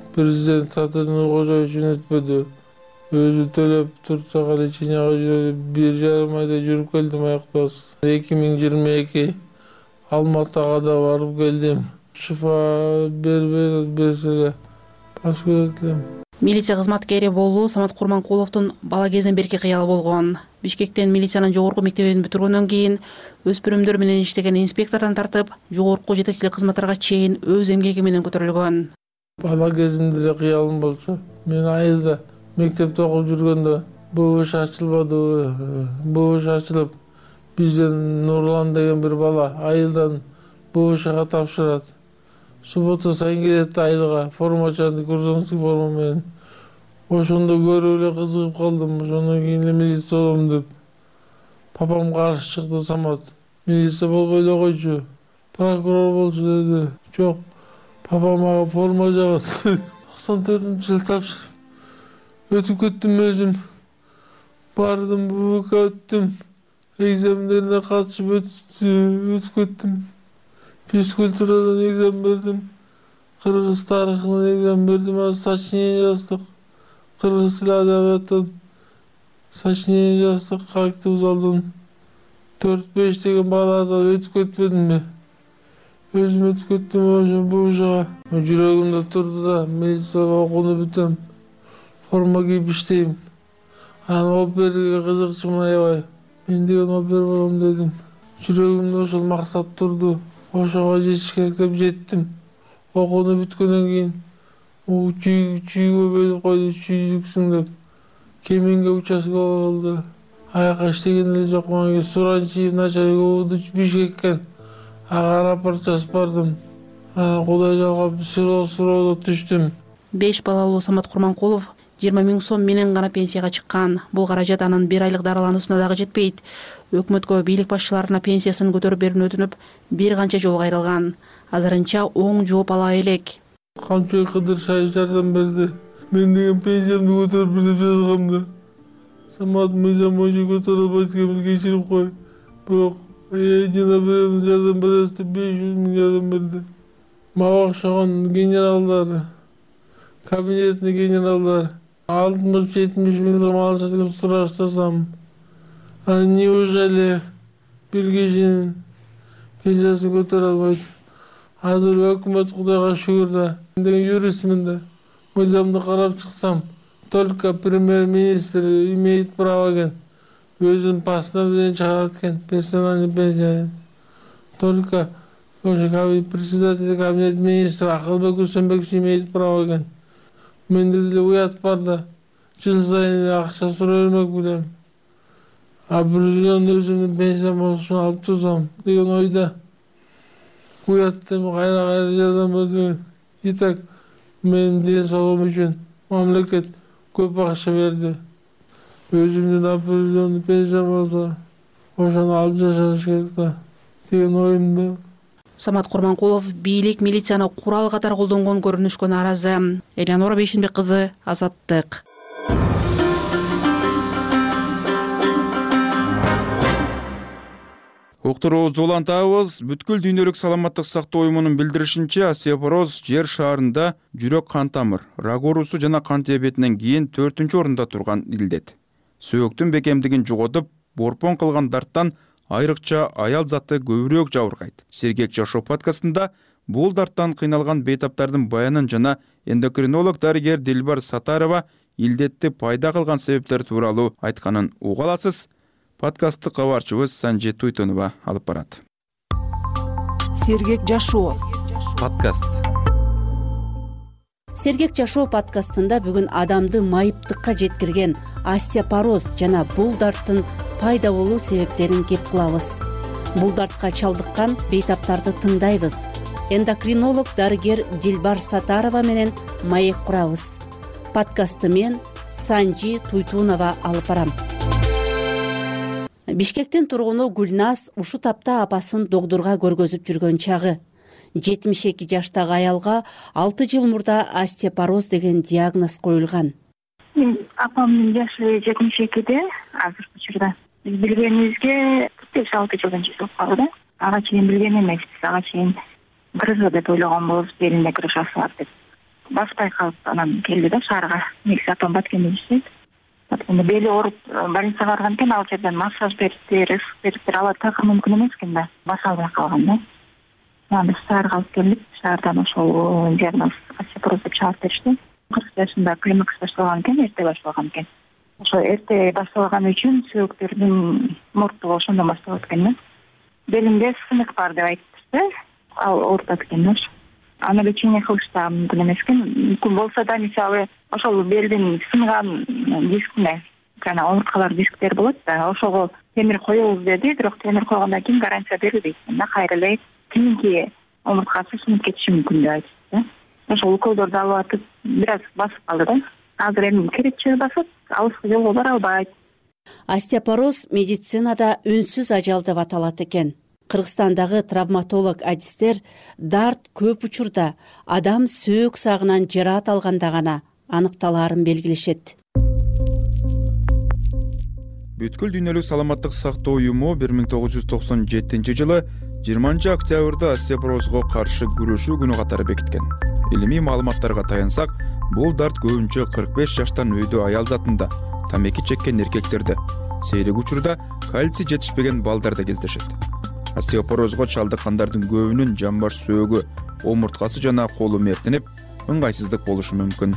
президент Сатыр Нуркожоевич өтпөдү. Өзү төлөп Турцияга леченияга жүрүп 1,5 айда жүрүп келдим аяктабыз. 2022 Алматыга да барып келдим. Шифа берселе баш көрөтүлөм. Милиция кызматкери болуу Самат Курманкуловдун бала кезинен берки кыялы болгон. Бишкектен милициянын жогорку мектебин бүтүргөндөн кийин өспүрүмдөр менен иштеген инспектордон тартып, жогорку жетекчилик кызматтарга чейин өз эмгеги менен көтөрүлгөн. Бала кезимде эле кыялым болчу. Мен айылда мектепте окуп жүргөндө БВШ ачылбады. БВШ ачылып, бизден Нурлан деген бир бала айылдан БВШга тапшырат. Суббота сайын келет айылга, формачанды курсантский форма менен. Ошондо көрүп эле кызыгып калдым. Ошондон кийин эле милиция болом деп. Папам каршы чыкты, Самат. Милиция болбой эле койчу. Прокурор болчу деди. Жок. Папам ага форма жагат. 94-жылы тапшырып өтүп кеттим өзүм. Бардым, БВК өттүм. Экзамендерине катышып өтүп кеттим. Физкультурадан экзамен бердим. Кыргыз тарыхынан экзамен бердим. Сочинение жаздык. Кыргыз тили адабияттан сочинение жаздык. Актив залдан 4-5 деген балада өтүп кетпедимби? Өзүм өтүп кеттим ошо БВШга. Жүрөгүмдө турду да, милицияга окууну бүтөм. Форма кийип иштейм. Анан оперге кызыкчумун аябай. Мен деген опер болом дедим. Жүрөгүмдө ошол максат турду. Ошого жетиш керек деп жеттим. Окууну бүткөндөн кийин чүйгө бөлүп койду, чүйдүксүң деп. Кеминге участка болду. Аяка иштеген эле жок. Мага Суранчиев начальник УУД Бишкеккен. Ага рапорт жазып бардым. Кудай жагап суроодо түштүм. 5 балалуу Самат Курманкулов 20 000 сом менен гана пенсияга чыккан. Бул каражат анын 1 айлык дарылануусуна дагы жетпейт. Өкмөткө бийлик башчыларына пенсиясын көтөрүп берүүнү өтүнүп, бир канча жолу кайрылган. Азырынча оң жооп ала элек. Камчыбек Кыдыршаев жардам берди. Мен деген пенсиямды көтөрүп бер деп жазгам да. Самат мыйзам боюнча көтөрө албайт экенмин, кечирип кой. Бирок жана берем жардам беребиз деп 500 000 жардам берди. Мага окшогон генералдар, кабинетный генералдар 60-70 000 сом алышат деп сураштасам, неужели бир кишинин пенсиясын көтөрө албайт? Азыр өкмөт Кудайга шүгүр да, мен деген юристмин да, мыйзамды карап чыксам, только премьер-министр имеет право экен. Өзүнүн постановлениесин чыгарат экен, персональный пенсия. Только председатель кабинет министров Акылбек Усенбекович имеет право экен. Менде деле уят бар да, жыл сайын акча сурай бермек билем. Определенный өзүмдүн пенсиям болушун алып турсам деген ойда. Уят деп кайра жардам берди. Итак, менин ден соолугум үчүн мамлекет көп акча берди. Өзүмдүн определенный пенсиям болсо, ошону алып жашаш керек да деген оюмда. Самат Курманкулов бийлик милицияны курал катары колдонгон көрүнүшкө нааразы. Элеонора Бейшенбек кызы, Азаттык. Уктуруубузду улантабыз. Бүткүл дүйнөлүк саламаттык сактоо уюмунун билдиришинче, остеопороз жер шаарында жүрөк кан тамыр, рак оорусу жана кант диабетинен кийин 4-орунда турган илдет. Сөөктүн бекемдигин жоготуп, борпон кылган дарттан айрыкча аял заты көбүрөөк жабыркайт. Сергек жашоо подкастында бул дарттан кыйналган бейтаптардын баянын жана эндокринолог дарыгер Дилбар Сатарова илдетти пайда кылган себептер тууралуу айтканын уга аласыз. Подкастты кабарчыбыз Санжи Туйтонова алып барат. Сергек жашоо подкаст. Сергек жашоо подкастында бүгүн адамды майыптыкка жеткирген остеопороз жана бул дарттын пайда болуу себептерин кеп кылабыз. Бул дартка чалдыккан бейтаптарды тыңдайбыз. Эндокринолог дарыгер Дилбар Сатарова менен маек курабыз. Подкастты мен Санжи Туйтунова алып барам. Бишкектин тургуну Гүлназ ушу тапта апасын доктурга көргөзүп жүргөн чагы. 72 жаштагы аялга 6 жыл мурда остеопороз деген диагноз коюлган. Апамдын жашы 72-де азыркы учурда. Биз билгенибизге 5-6 жылдан болуп калды да. Ага чейин билген эмеспиз. Ага чейин грыжа деп ойлогон болбуз, белинде грыжасы бар деп. баспай калып анан келди да шаарга. Негизи апам Баткенде иштейт. Баткенде бели ооруп больницага барган экен, ал жерден массаж бериптир, ысык бериптир, алар такыр мүмкүн эмес экен да. Баса албай калган да. Аны шаарга алып келдик. Шаардан ошол диагноз остеопороз деп чыгарып беришти. 40 жашында климакс башталган экен, эрте башталган экен. Ошо эрте башталган үчүн сөөктөрдүн мурттугу ошондон башталат экен да. Белимде сынык бар деп айтышты. Ал оорутат экен да. Аны лечение кылыш да мүмкүн эмес экен. Мүмкүн болсо да мисалы ошол белдин сынган дискине жана омурткалар дисктер болот да. Ошого темир коебуз деди, бирок темир койгондон кийин гарантия берилбейт экен да. Кайра эле кийинки омурткасы сынып кетиши мүмкүн деп айтышты. Ошол уколдорду алып атып бир аз басып калды да. Азыр эми керекчи басып, алыскы жолго бара албайт. Остеопороз медицинада үнсүз ажал деп аталат экен. Кыргызстандагы травматолог адистер дарт көп учурда адам сөөк сагынан жараат алганда гана аныкталаарын белгилешет. Бүткүл дүйнөлүк саламаттык сактоо уюму 1997 жылы 20 октябрда остеопорозго каршы күрөшүү күнү катары бекиткен. Илимий маалыматтарга таянсак, бул дарт көбүнчө 45 жаштан өйдө аял затында, тамеки чеккен эркектерде, сейрек учурда кальций жетишпеген балдарда кездешет. Остеопорозго чалдыккандардын көбүнүн жамбаш сөөгү, омурткасы жана колу мертинип, ыңгайсыздык болушу мүмкүн.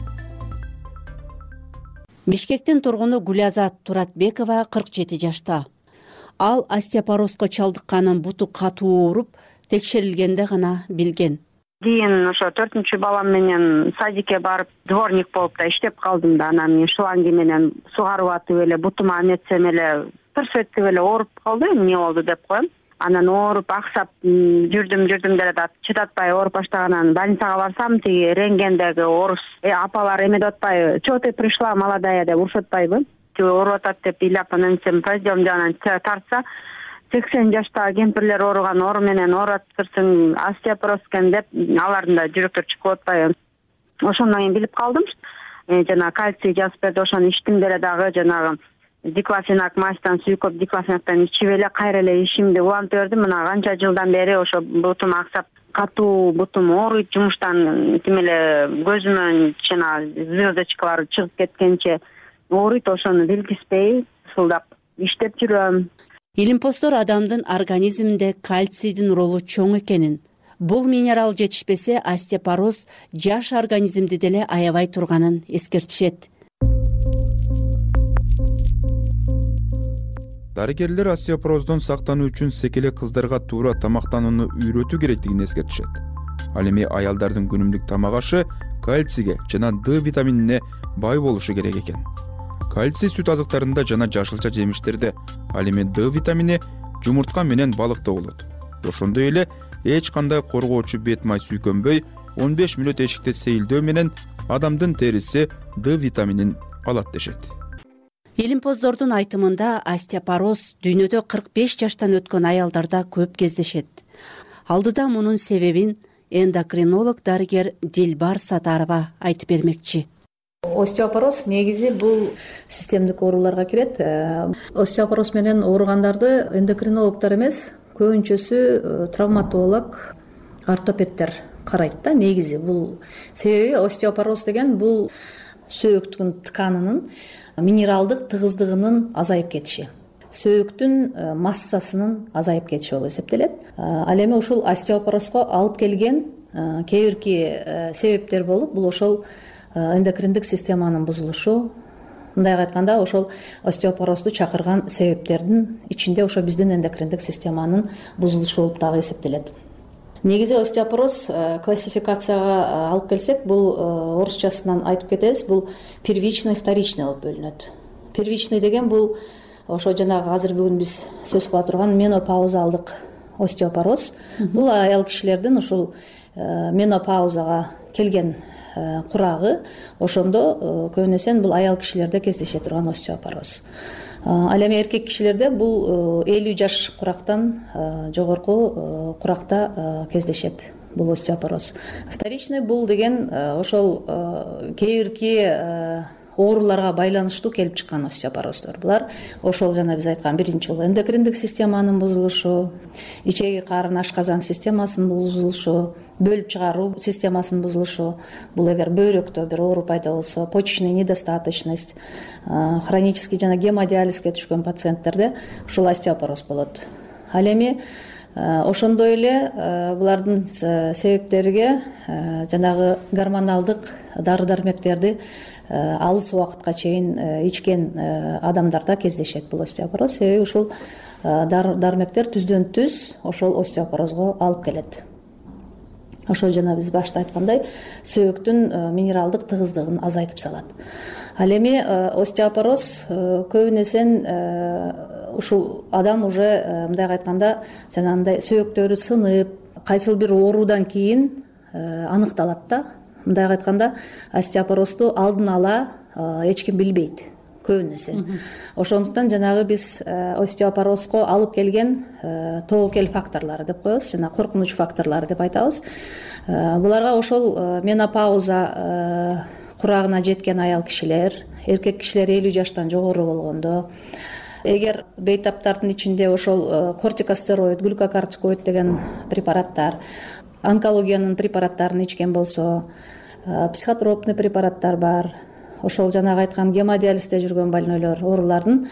Бишкектин тургуну Гулязат Туратбекова 47 жашта. Ал остеопорозго чалдыкканын буту катуу ооруп, текшерилгенде гана билген. Кийин ошо 4-чү балам менен садикке барып, дворник болуп да иштеп калдым да. Анан мен шланги менен сугарып атып эле бутума эметсем эле тырс этип эле ооруп калды. Эмне болду деп коем. Анан ооруп аксап жүрдүм деле да чыдатпай ооруп баштаганан больницага барсам, тиги рентгендеги орус апалар эме деп атпайбы, чего ты пришла, молодая деп урушуп атпайбы. Ооруп атат деп ыйлап анан пойдем жагынан тартса, 80 жаштагы кемпирлер ооруган оору менен ооратырсың, остеопороз экен деп алардын да жүрөктөрү чыгып атпайбы. Ошондон кийин билип калдым. Жана кальций жазып берди, ошону ичтим деле дагы, жанагы диклофенак мастан сүйкөп диклофенактан ичип эле кайра эле ишимди улантып бердим. Мына канча жылдан бери ошо бутум аксап, катуу бутум ооруйт, жумуштан тим эле көзүмөн жана звездочкалар чыгып кеткенче ооруйт. Ошону билгизбей сылдап иштеп жүрөм. Илимпоздор адамдын организминде кальцийдин ролу чоң экенин, бул минерал жетишпесе остеопороз жаш организмди деле аябай турганын эскертишет. Дарыгерлер остеопороздон сактануу үчүн секеле кыздарга туура тамактанууну үйрөтүү керектигин эскертишет. Ал эми аялдардын күнүмдүк тамак ашы кальцийге жана D витаминине бай болушу керек экен. Кальций сүт азыктарында жана жашылча жемиштерде, ал эми D витамини жумуртка менен балыкта болот. Ошондой эле эч кандай коргоочу бет май сүйкөнбөй 15 мүнөт эшикте сейилдөө менен адамдын териси D витаминин алат дешет. Илимпоздордун айтымында остеопороз дүйнөдө 45 жаштан өткөн аялдарда көп кездешет. Алдыда мунун себебин эндокринолог дарыгер Дилбар Сатарова айтып бермекчи. Остеопороз негизи бул системдик ооруларга кирет. Остеопороз менен ооругандарды эндокринологдор эмес, көбүнчөсү травматолог, ортопедтер карайт да. Негизи бул себеби остеопороз деген бул сөөктүн тканынын минералдык тыгыздыгынын азайып кетиши, сөөктүн массасынын азайып кетиши болуп эсептелет. Ал эми ушул остеопорозго алып келген кээ бирки себептер болуп, бул ошол эндокриндик системанын бузулушу. Мындай айтканда, ошол остеопорозду чакырган себептердин ичинде ошо биздин эндокриндик системанын бузулушу болуп дагы эсептелет. Негизи остеопороз классификацияга алып келсек, бул орусчасынан айтып кетебиз, бул первичный, вторичный болуп бөлүнөт. Первичный деген бул ошо жанагы азыр бүгүн биз сөз кыла турган менопаузалдык остеопороз. Бул аял кишилердин ушул менопаузага келген курагы, ошондо көбүн эсен бул аял кишилерде кездеше турган остеопороз. Ал эми эркек кишилерде бул 50 жаш курактан жогорку куракта кездешет бул остеопороз. Вторичный бул деген ошол кээ бирки ооруларга байланыштуу келип чыккан остеопороздор. Булар ошол жана биз айткан биринчи бул эндокриндик системанын бузулушу, ичеги карын ашказан системасынын бузулушу, бөлүп чыгаруу системасынын бузулушу. Бул эгер бөйрөктө бир оору пайда болсо, почечная недостаточность, хронический жана гемодиализге түшкөн пациенттерде ушул остеопороз болот. Ал эми ошондой эле булардын себептериге жанагы гормоналдык дары дармектерди алыс убакытка чейин ичкен адамдарда кездешет бул остеопороз. Себеби ушул дармектер түздөн түз ошол остеопорозго алып келет. Ошол жана биз башта айткандай сөөктүн минералдык тыгыздыгын азайтып салат. Ал эми остеопороз көбүн эсен ушул адам уже мындайга айтканда жанагындай сөөктөрү сынып, кайсыл бир оорудан кийин аныкталат да. Мындайга айтканда остеопорозду алдын ала эч ким билбейт көбүн эсе. Ошондуктан жанагы биз остеопорозго алып келген тобокел факторлору деп коебуз, жана коркунуч факторлору деп айтабыз. Буларга ошол менопауза курагына жеткен аял кишилер, эркек кишилер 50 жаштан жогору болгондо, эгер бейтаптардын ичинде ошол кортикостероид, глюкокортикоид деген препараттар, онкологиянын препараттарын ичкен болсо, психотропный препараттар бар, ошол жанагы айткан гемодиализде жүргөн больнойлор, оорулардын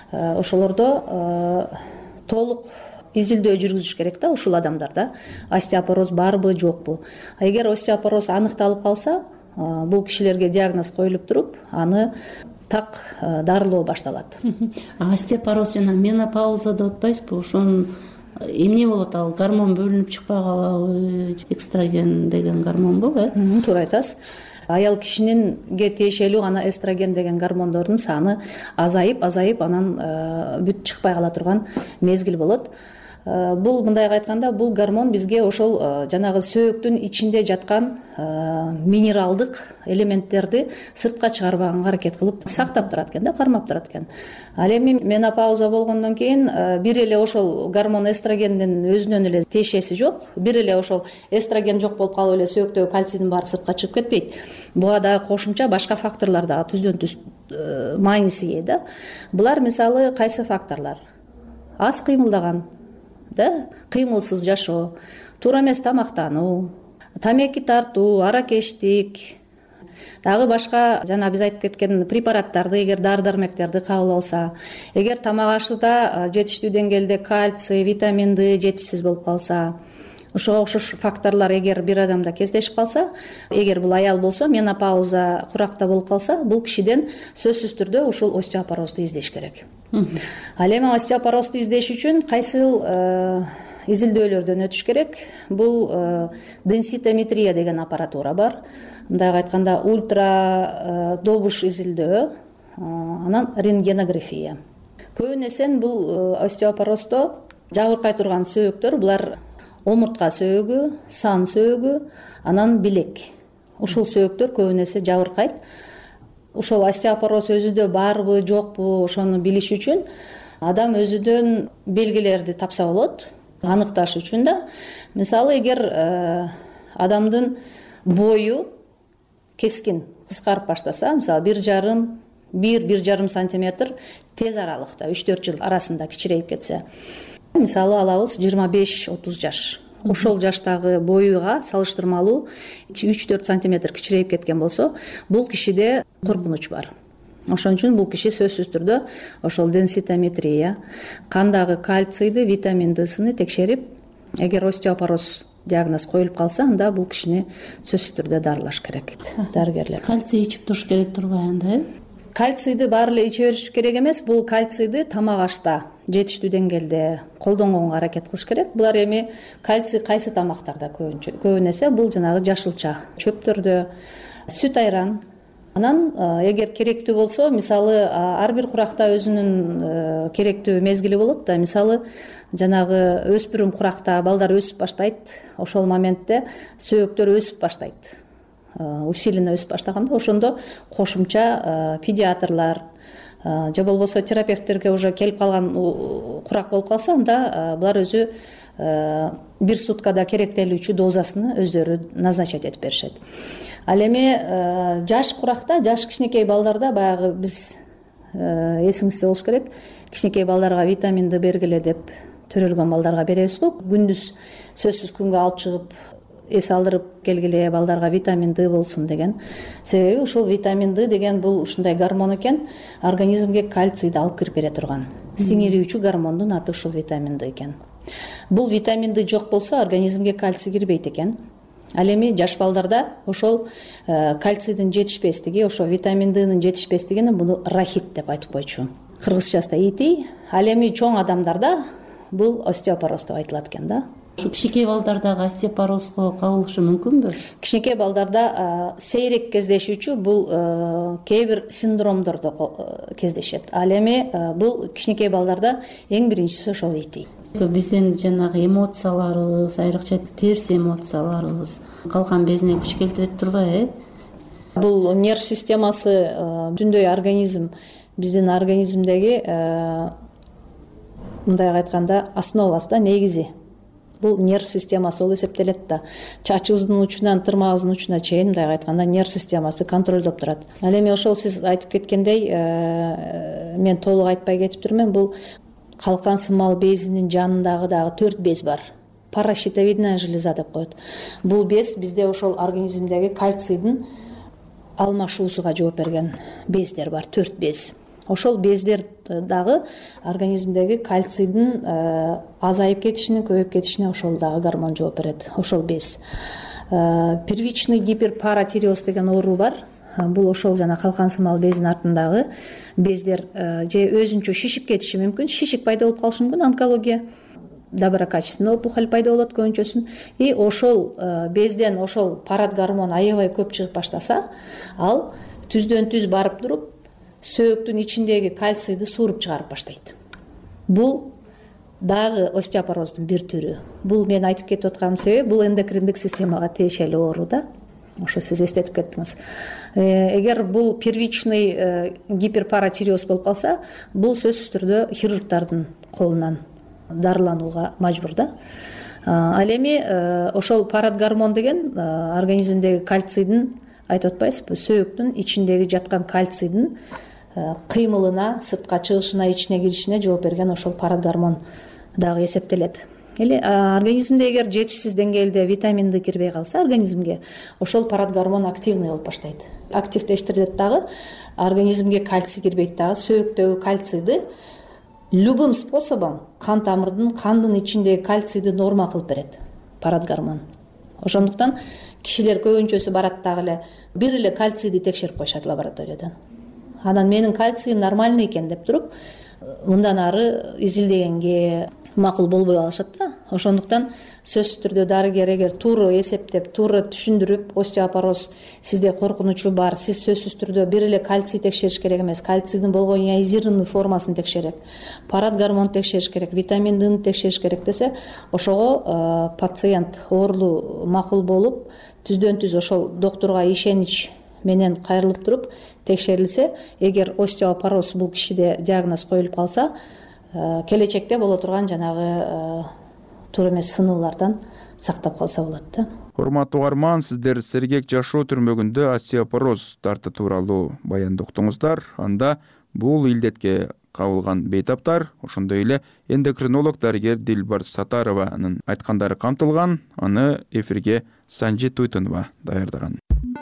ошолордо толук изилдөө жүргүзүш керек да ушул адамдарда остеопороз барбы жокпу. Эгер остеопороз аныкталып калса, бул кишилерге диагноз коюлуп туруп, аны так дарылоо башталат. Остеопороз жана менопауза деп атпайсызбы? Ошонун эмне болот? Ал гормон бөлүнүп чыкпай калабы? Экстраген деген гормонбу? Туура айтасыз. Аял кишининге тиешелүү гана эстроген деген гормондордун саны азайып анан бүт чыкпай кала турган мезгил болот. Бул мындайга айтканда бул гормон бизге ошол жанагы сөөктүн ичинде жаткан минералдык элементтерди сыртка чыгарбаганга аракет кылып сактап турат экен да, кармап турат экен. Ал эми менопауза болгондон кийин бир эле ошол гормон эстрогендин өзүнөн эле тиешеси жок. Бир эле ошол эстроген жок болуп калып эле сөөктөгү кальцийдин баары сыртка чыгып кетпейт. Буга дагы кошумча башка факторлор дагы түздөн түз мааниси ээ да. Булар мисалы кайсы факторлор? Аз кыймылдаган, кыймылсыз жашоо, туура эмес тамактануу, тамеки тартуу, аракештик, дагы башка жана биз айтып кеткен препараттарды, эгер дары дармектерди кабыл алса, эгер тамак ашыда жетиштүү деңгээлде кальций, витамин D жетишсиз болуп калса, ошого окшош факторлор эгер бир адамда кездешип калса, эгер бул аял болсо, менопауза куракта болуп калса, бул кишиден сөзсүз түрдө ушул остеопорозду издеш керек. Ал эми остеопорозду издеш үчүн кайсыл изилдөөлөрдөн өтүш керек? Бул денситометрия деген аппаратура бар. Мындайга айтканда ультра добуш изилдөө, анан рентгенография. Көбүн эсен бул остеопороздо жабыркай турган сөөктөр, булар омуртка сөөгү, сан сөөгү, анан билек. Ушул сөөктөр көбүн эсе жабыркайт. Ошол остеопороз өзүдө барбы, жокпу, ошону билиш үчүн адам өзүдөн белгилерди тапса болот, аныкташ үчүн да. Мисалы, эгер адамдын бою кескин кыскарып баштаса, мисалы 1,5 сантиметр тез аралыкта 3-4 жыл арасында кичирейип кетсе, мисалы алабыз 25-30 жаш. Ошол жаштагы боюга салыштырмалуу 3-4 сантиметр кичирейип кеткен болсо, бул кишиде коркунуч бар. Ошон үчүн бул киши сөзсүз түрдө ошол денситометрия, кандагы кальцийди, витамин Д'сыны текшерип, эгер остеопороз диагноз коюлуп калса, анда бул кишини сөзсүз түрдө дарылаш керек. Дарыгерлер. Кальций ичип туруш керек турбайбы анда? Кальцийди баары эле иче бериш керек эмес. Бул кальцийди тамак ашта жетиштүү деңгээлде колдонгонго аракет кылыш керек. Булар эми кальций кайсы тамактарда көбүн эсе бул жанагы жашылча чөптөрдө, сүт айран. Анан эгер керектүү болсо, мисалы ар бир куракта өзүнүн керектүү мезгили болот да. Мисалы жанагы өспүрүм куракта балдар өсүп баштайт. Ошол моментте сөөктөр өсүп баштайт. Усиленно өсүп баштаганда ошондо кошумча педиатрлар, же болбосо терапевттерге уже келип калган курак болуп калса, анда булар өзү бир суткада керектелүүчү дозасын өздөрү назначать этип беришет. Ал эми жаш куракта, жаш кичинекей балдарда баягы биз эсиңизде болуш керек, кичинекей балдарга витамин Д бергиле деп төрөлгөн балдарга беребиз го. Күндүз сөзсүз күнгө алып чыгып эс алдырып келгиле, балдарга витамин Д болсун деген. Себеби ушул витамин Д деген бул ушундай гормон экен, организмге кальцийди алып кирип бере турган. Сиңирүүчү гормондун аты ушул витамин Д экен. Бул витамин Д жок болсо организмге кальций кирбейт экен. Ал эми жаш балдарда ошол кальцийдин жетишпестиги, ошол витамин Днын жетишпестигине буну рахит деп айтып койчу. Кыргызчасында ити. Ал эми чоң адамдарда бул остеопороз деп айтылат экен да. Ушу кичинекей балдардагы остеопорозго кабылышы мүмкүнбү? Кичинекей балдарда сейрек кездешүүчү бул кээ бир синдромдордо кездешет. Ал эми бул кичинекей балдарда эң биринчиси ошол ити. Биздин жанагы эмоцияларыбыз, айрыкча терс эмоцияларыбыз калкан безине күч келтире турбайбы? Бул нерв системасы бүтүндөй организм, биздин организмдеги мындай айтканда основасы да, негизи. Бул нерв системасы болуп эсептелет да. Чачыбыздын учунан тырмагыбыздын учуна чейин мындай айтканда нерв системасы контролдоп турат. Ал эми ошол сиз айтып кеткендей, мен толук айтпай кетиптирмин, бул калкан сымал безинин жанындагы дагы 4 без бар. Паращитовидная железа деп коет. Бул без бизде ошол организмдеги кальцийдин алмашуусуга жооп берген бездер бар, 4 без. Ошол бездер дагы организмдеги кальцийдин азайып кетишине, көбөйүп кетишине ошол дагы гормон жооп берет. Ошол без. Первичный гиперпаратиреоз деген оору бар. Бул ошол жана калкан сымал безинин артындагы бездер же өзүнчө шишип кетиши мүмкүн, шишик пайда болуп калышы мүмкүн, онкология, доброкачественный опухоль пайда болот көбүнчөсүн. И ошол безден ошол парат гормон аябай көп чыгып баштаса, ал түздөн түз барып туруп сөөктүн ичиндеги кальцийди сууруп чыгарып баштайт. Бул дагы остеопороздун бир түрү. Бул мен айтып кетип атканым себеби, бул эндокриндик системага тиешелүү оору да. Ошо сиз эстетип кеттиңиз. Эгер бул первичный гиперпаратиреоз болуп калса, бул сөзсүз түрдө хирургдардын колунан дарыланууга мажбур да. Ал эми ошол парат гормон деген организмдеги кальцийдин, айтып атпайсызбы, сөөктүн ичиндеги жаткан кальцийдин кыймылына, сыртка чыгышына, ичине киришине жооп берген ошол парат гормон дагы эсептелет. Или организмде эгер жетишсиз деңгээлде витамин Д кирбей калса организмге, ошол парат гормон активный болуп баштайт. Активдештирилет дагы, организмге кальций кирбейт дагы, сөөктөгү кальцийди любым способом кандын ичиндеги кальцийди норма кылып берет парат гормон. Ошондуктан кишилер көбүнчөсү барат дагы эле бир эле кальцийди текшерип коюшат лабораториядан. Анан менин кальциим нормальный экен деп туруп, мындан ары изилдегенге макул болбой алышат да. Ошондуктан сөзсүз түрдө дарыгер эгер туура эсептеп, туура түшүндүрүп, остеопороз сизде коркунучу бар, сиз сөзсүз түрдө бир эле кальций текшериш керек эмес, кальцийдин болгон ионизированный формасын текшерет, парат гормон текшериш керек, витамин Д'ни текшериш керек десе, ошого пациент оорулуу макул болуп, түздөн түз ошол доктурга ишенич менен кайрылып туруп текшерилсе, эгер остеопороз бул кишиде диагноз коюлуп калса, келечекте боло турган жанагы туура эмес сынуулардан сактап калса болот да. Урматтуу угарман, сиздер сергек жашоо түрмөгүндө остеопороз дарты тууралуу баянды уктуңуздар. Анда бул илдетке кабылган бейтаптар, ошондой эле эндокринолог дарыгер Дилбар Сатарованын айткандары камтылган. Аны эфирге Санжи Туйтунова даярдаган.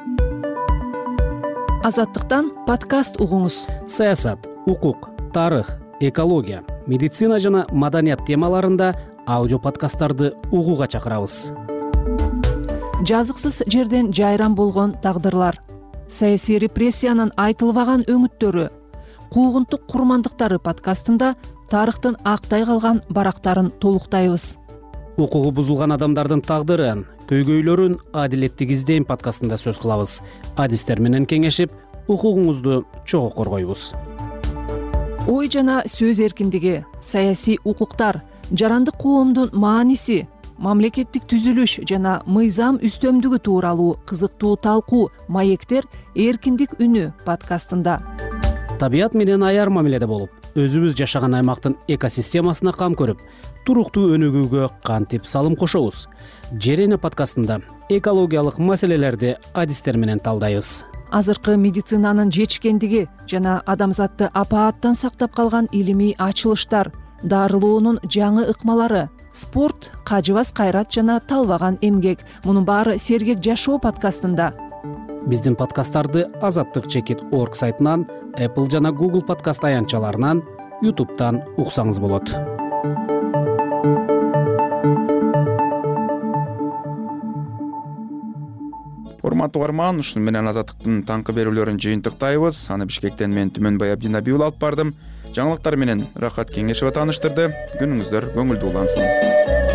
Азаттыктан подкаст угуңуз. Саясат, укук, тарых, экология, медицина жана маданият темаларында аудио подкасттарды угууга чакырабыз. Жазыксыз жерден жайран болгон тагдырлар, саясий репрессиянын айтылбаган өңүттөрү, куугунтук курмандыктары подкастында тарыхтын актай калган барактарын толуктайбыз. Укугу бузулган адамдардын тагдырын, көйгөйлөрүн адилеттик издейм подкастында сөз кылабыз. Адистер менен кеңешип, укугуңузду чогуу коргойбуз. Ой жана сөз эркиндиги, саясий укуктар, жарандык коомдун мааниси, мамлекеттик түзүлүш жана мыйзам үстөмдүгү тууралуу кызыктуу талкуу маектер эркиндик үнү подкастында. табият менен аяр мамиледе болуп, өзүбүз жашаган аймактын экосистемасына кам көрүп, туруктуу өнүгүүгө кантип салым кошобуз? Жерене подкастында экологиялык маселелерди адистер менен талдайбыз. Азыркы медицинанын жетишкендиги жана адамзатты апааттан сактап калган илимий ачылыштар, дарылоонун жаңы ыкмалары, спорт, кажыбас кайрат жана талбаган эмгек. Мунун баары Сергек жашоо подкастында. Биздин подкасттарды azattik.org сайтынан, Apple жана Google подкаст аянтчаларынан, YouTube'тан уксаңыз болот. Урматтуу угарман, ушуну менен Азаттыктын таңкы берүүлөрүн жыйынтыктайбыз. Аны Бишкектен мен Түмөнбай Абдинабиул алып бардым. Жаңылыктар менен Рахат Кеңешева тааныштырды. Күнүңүздөр көңүлдүү улансын.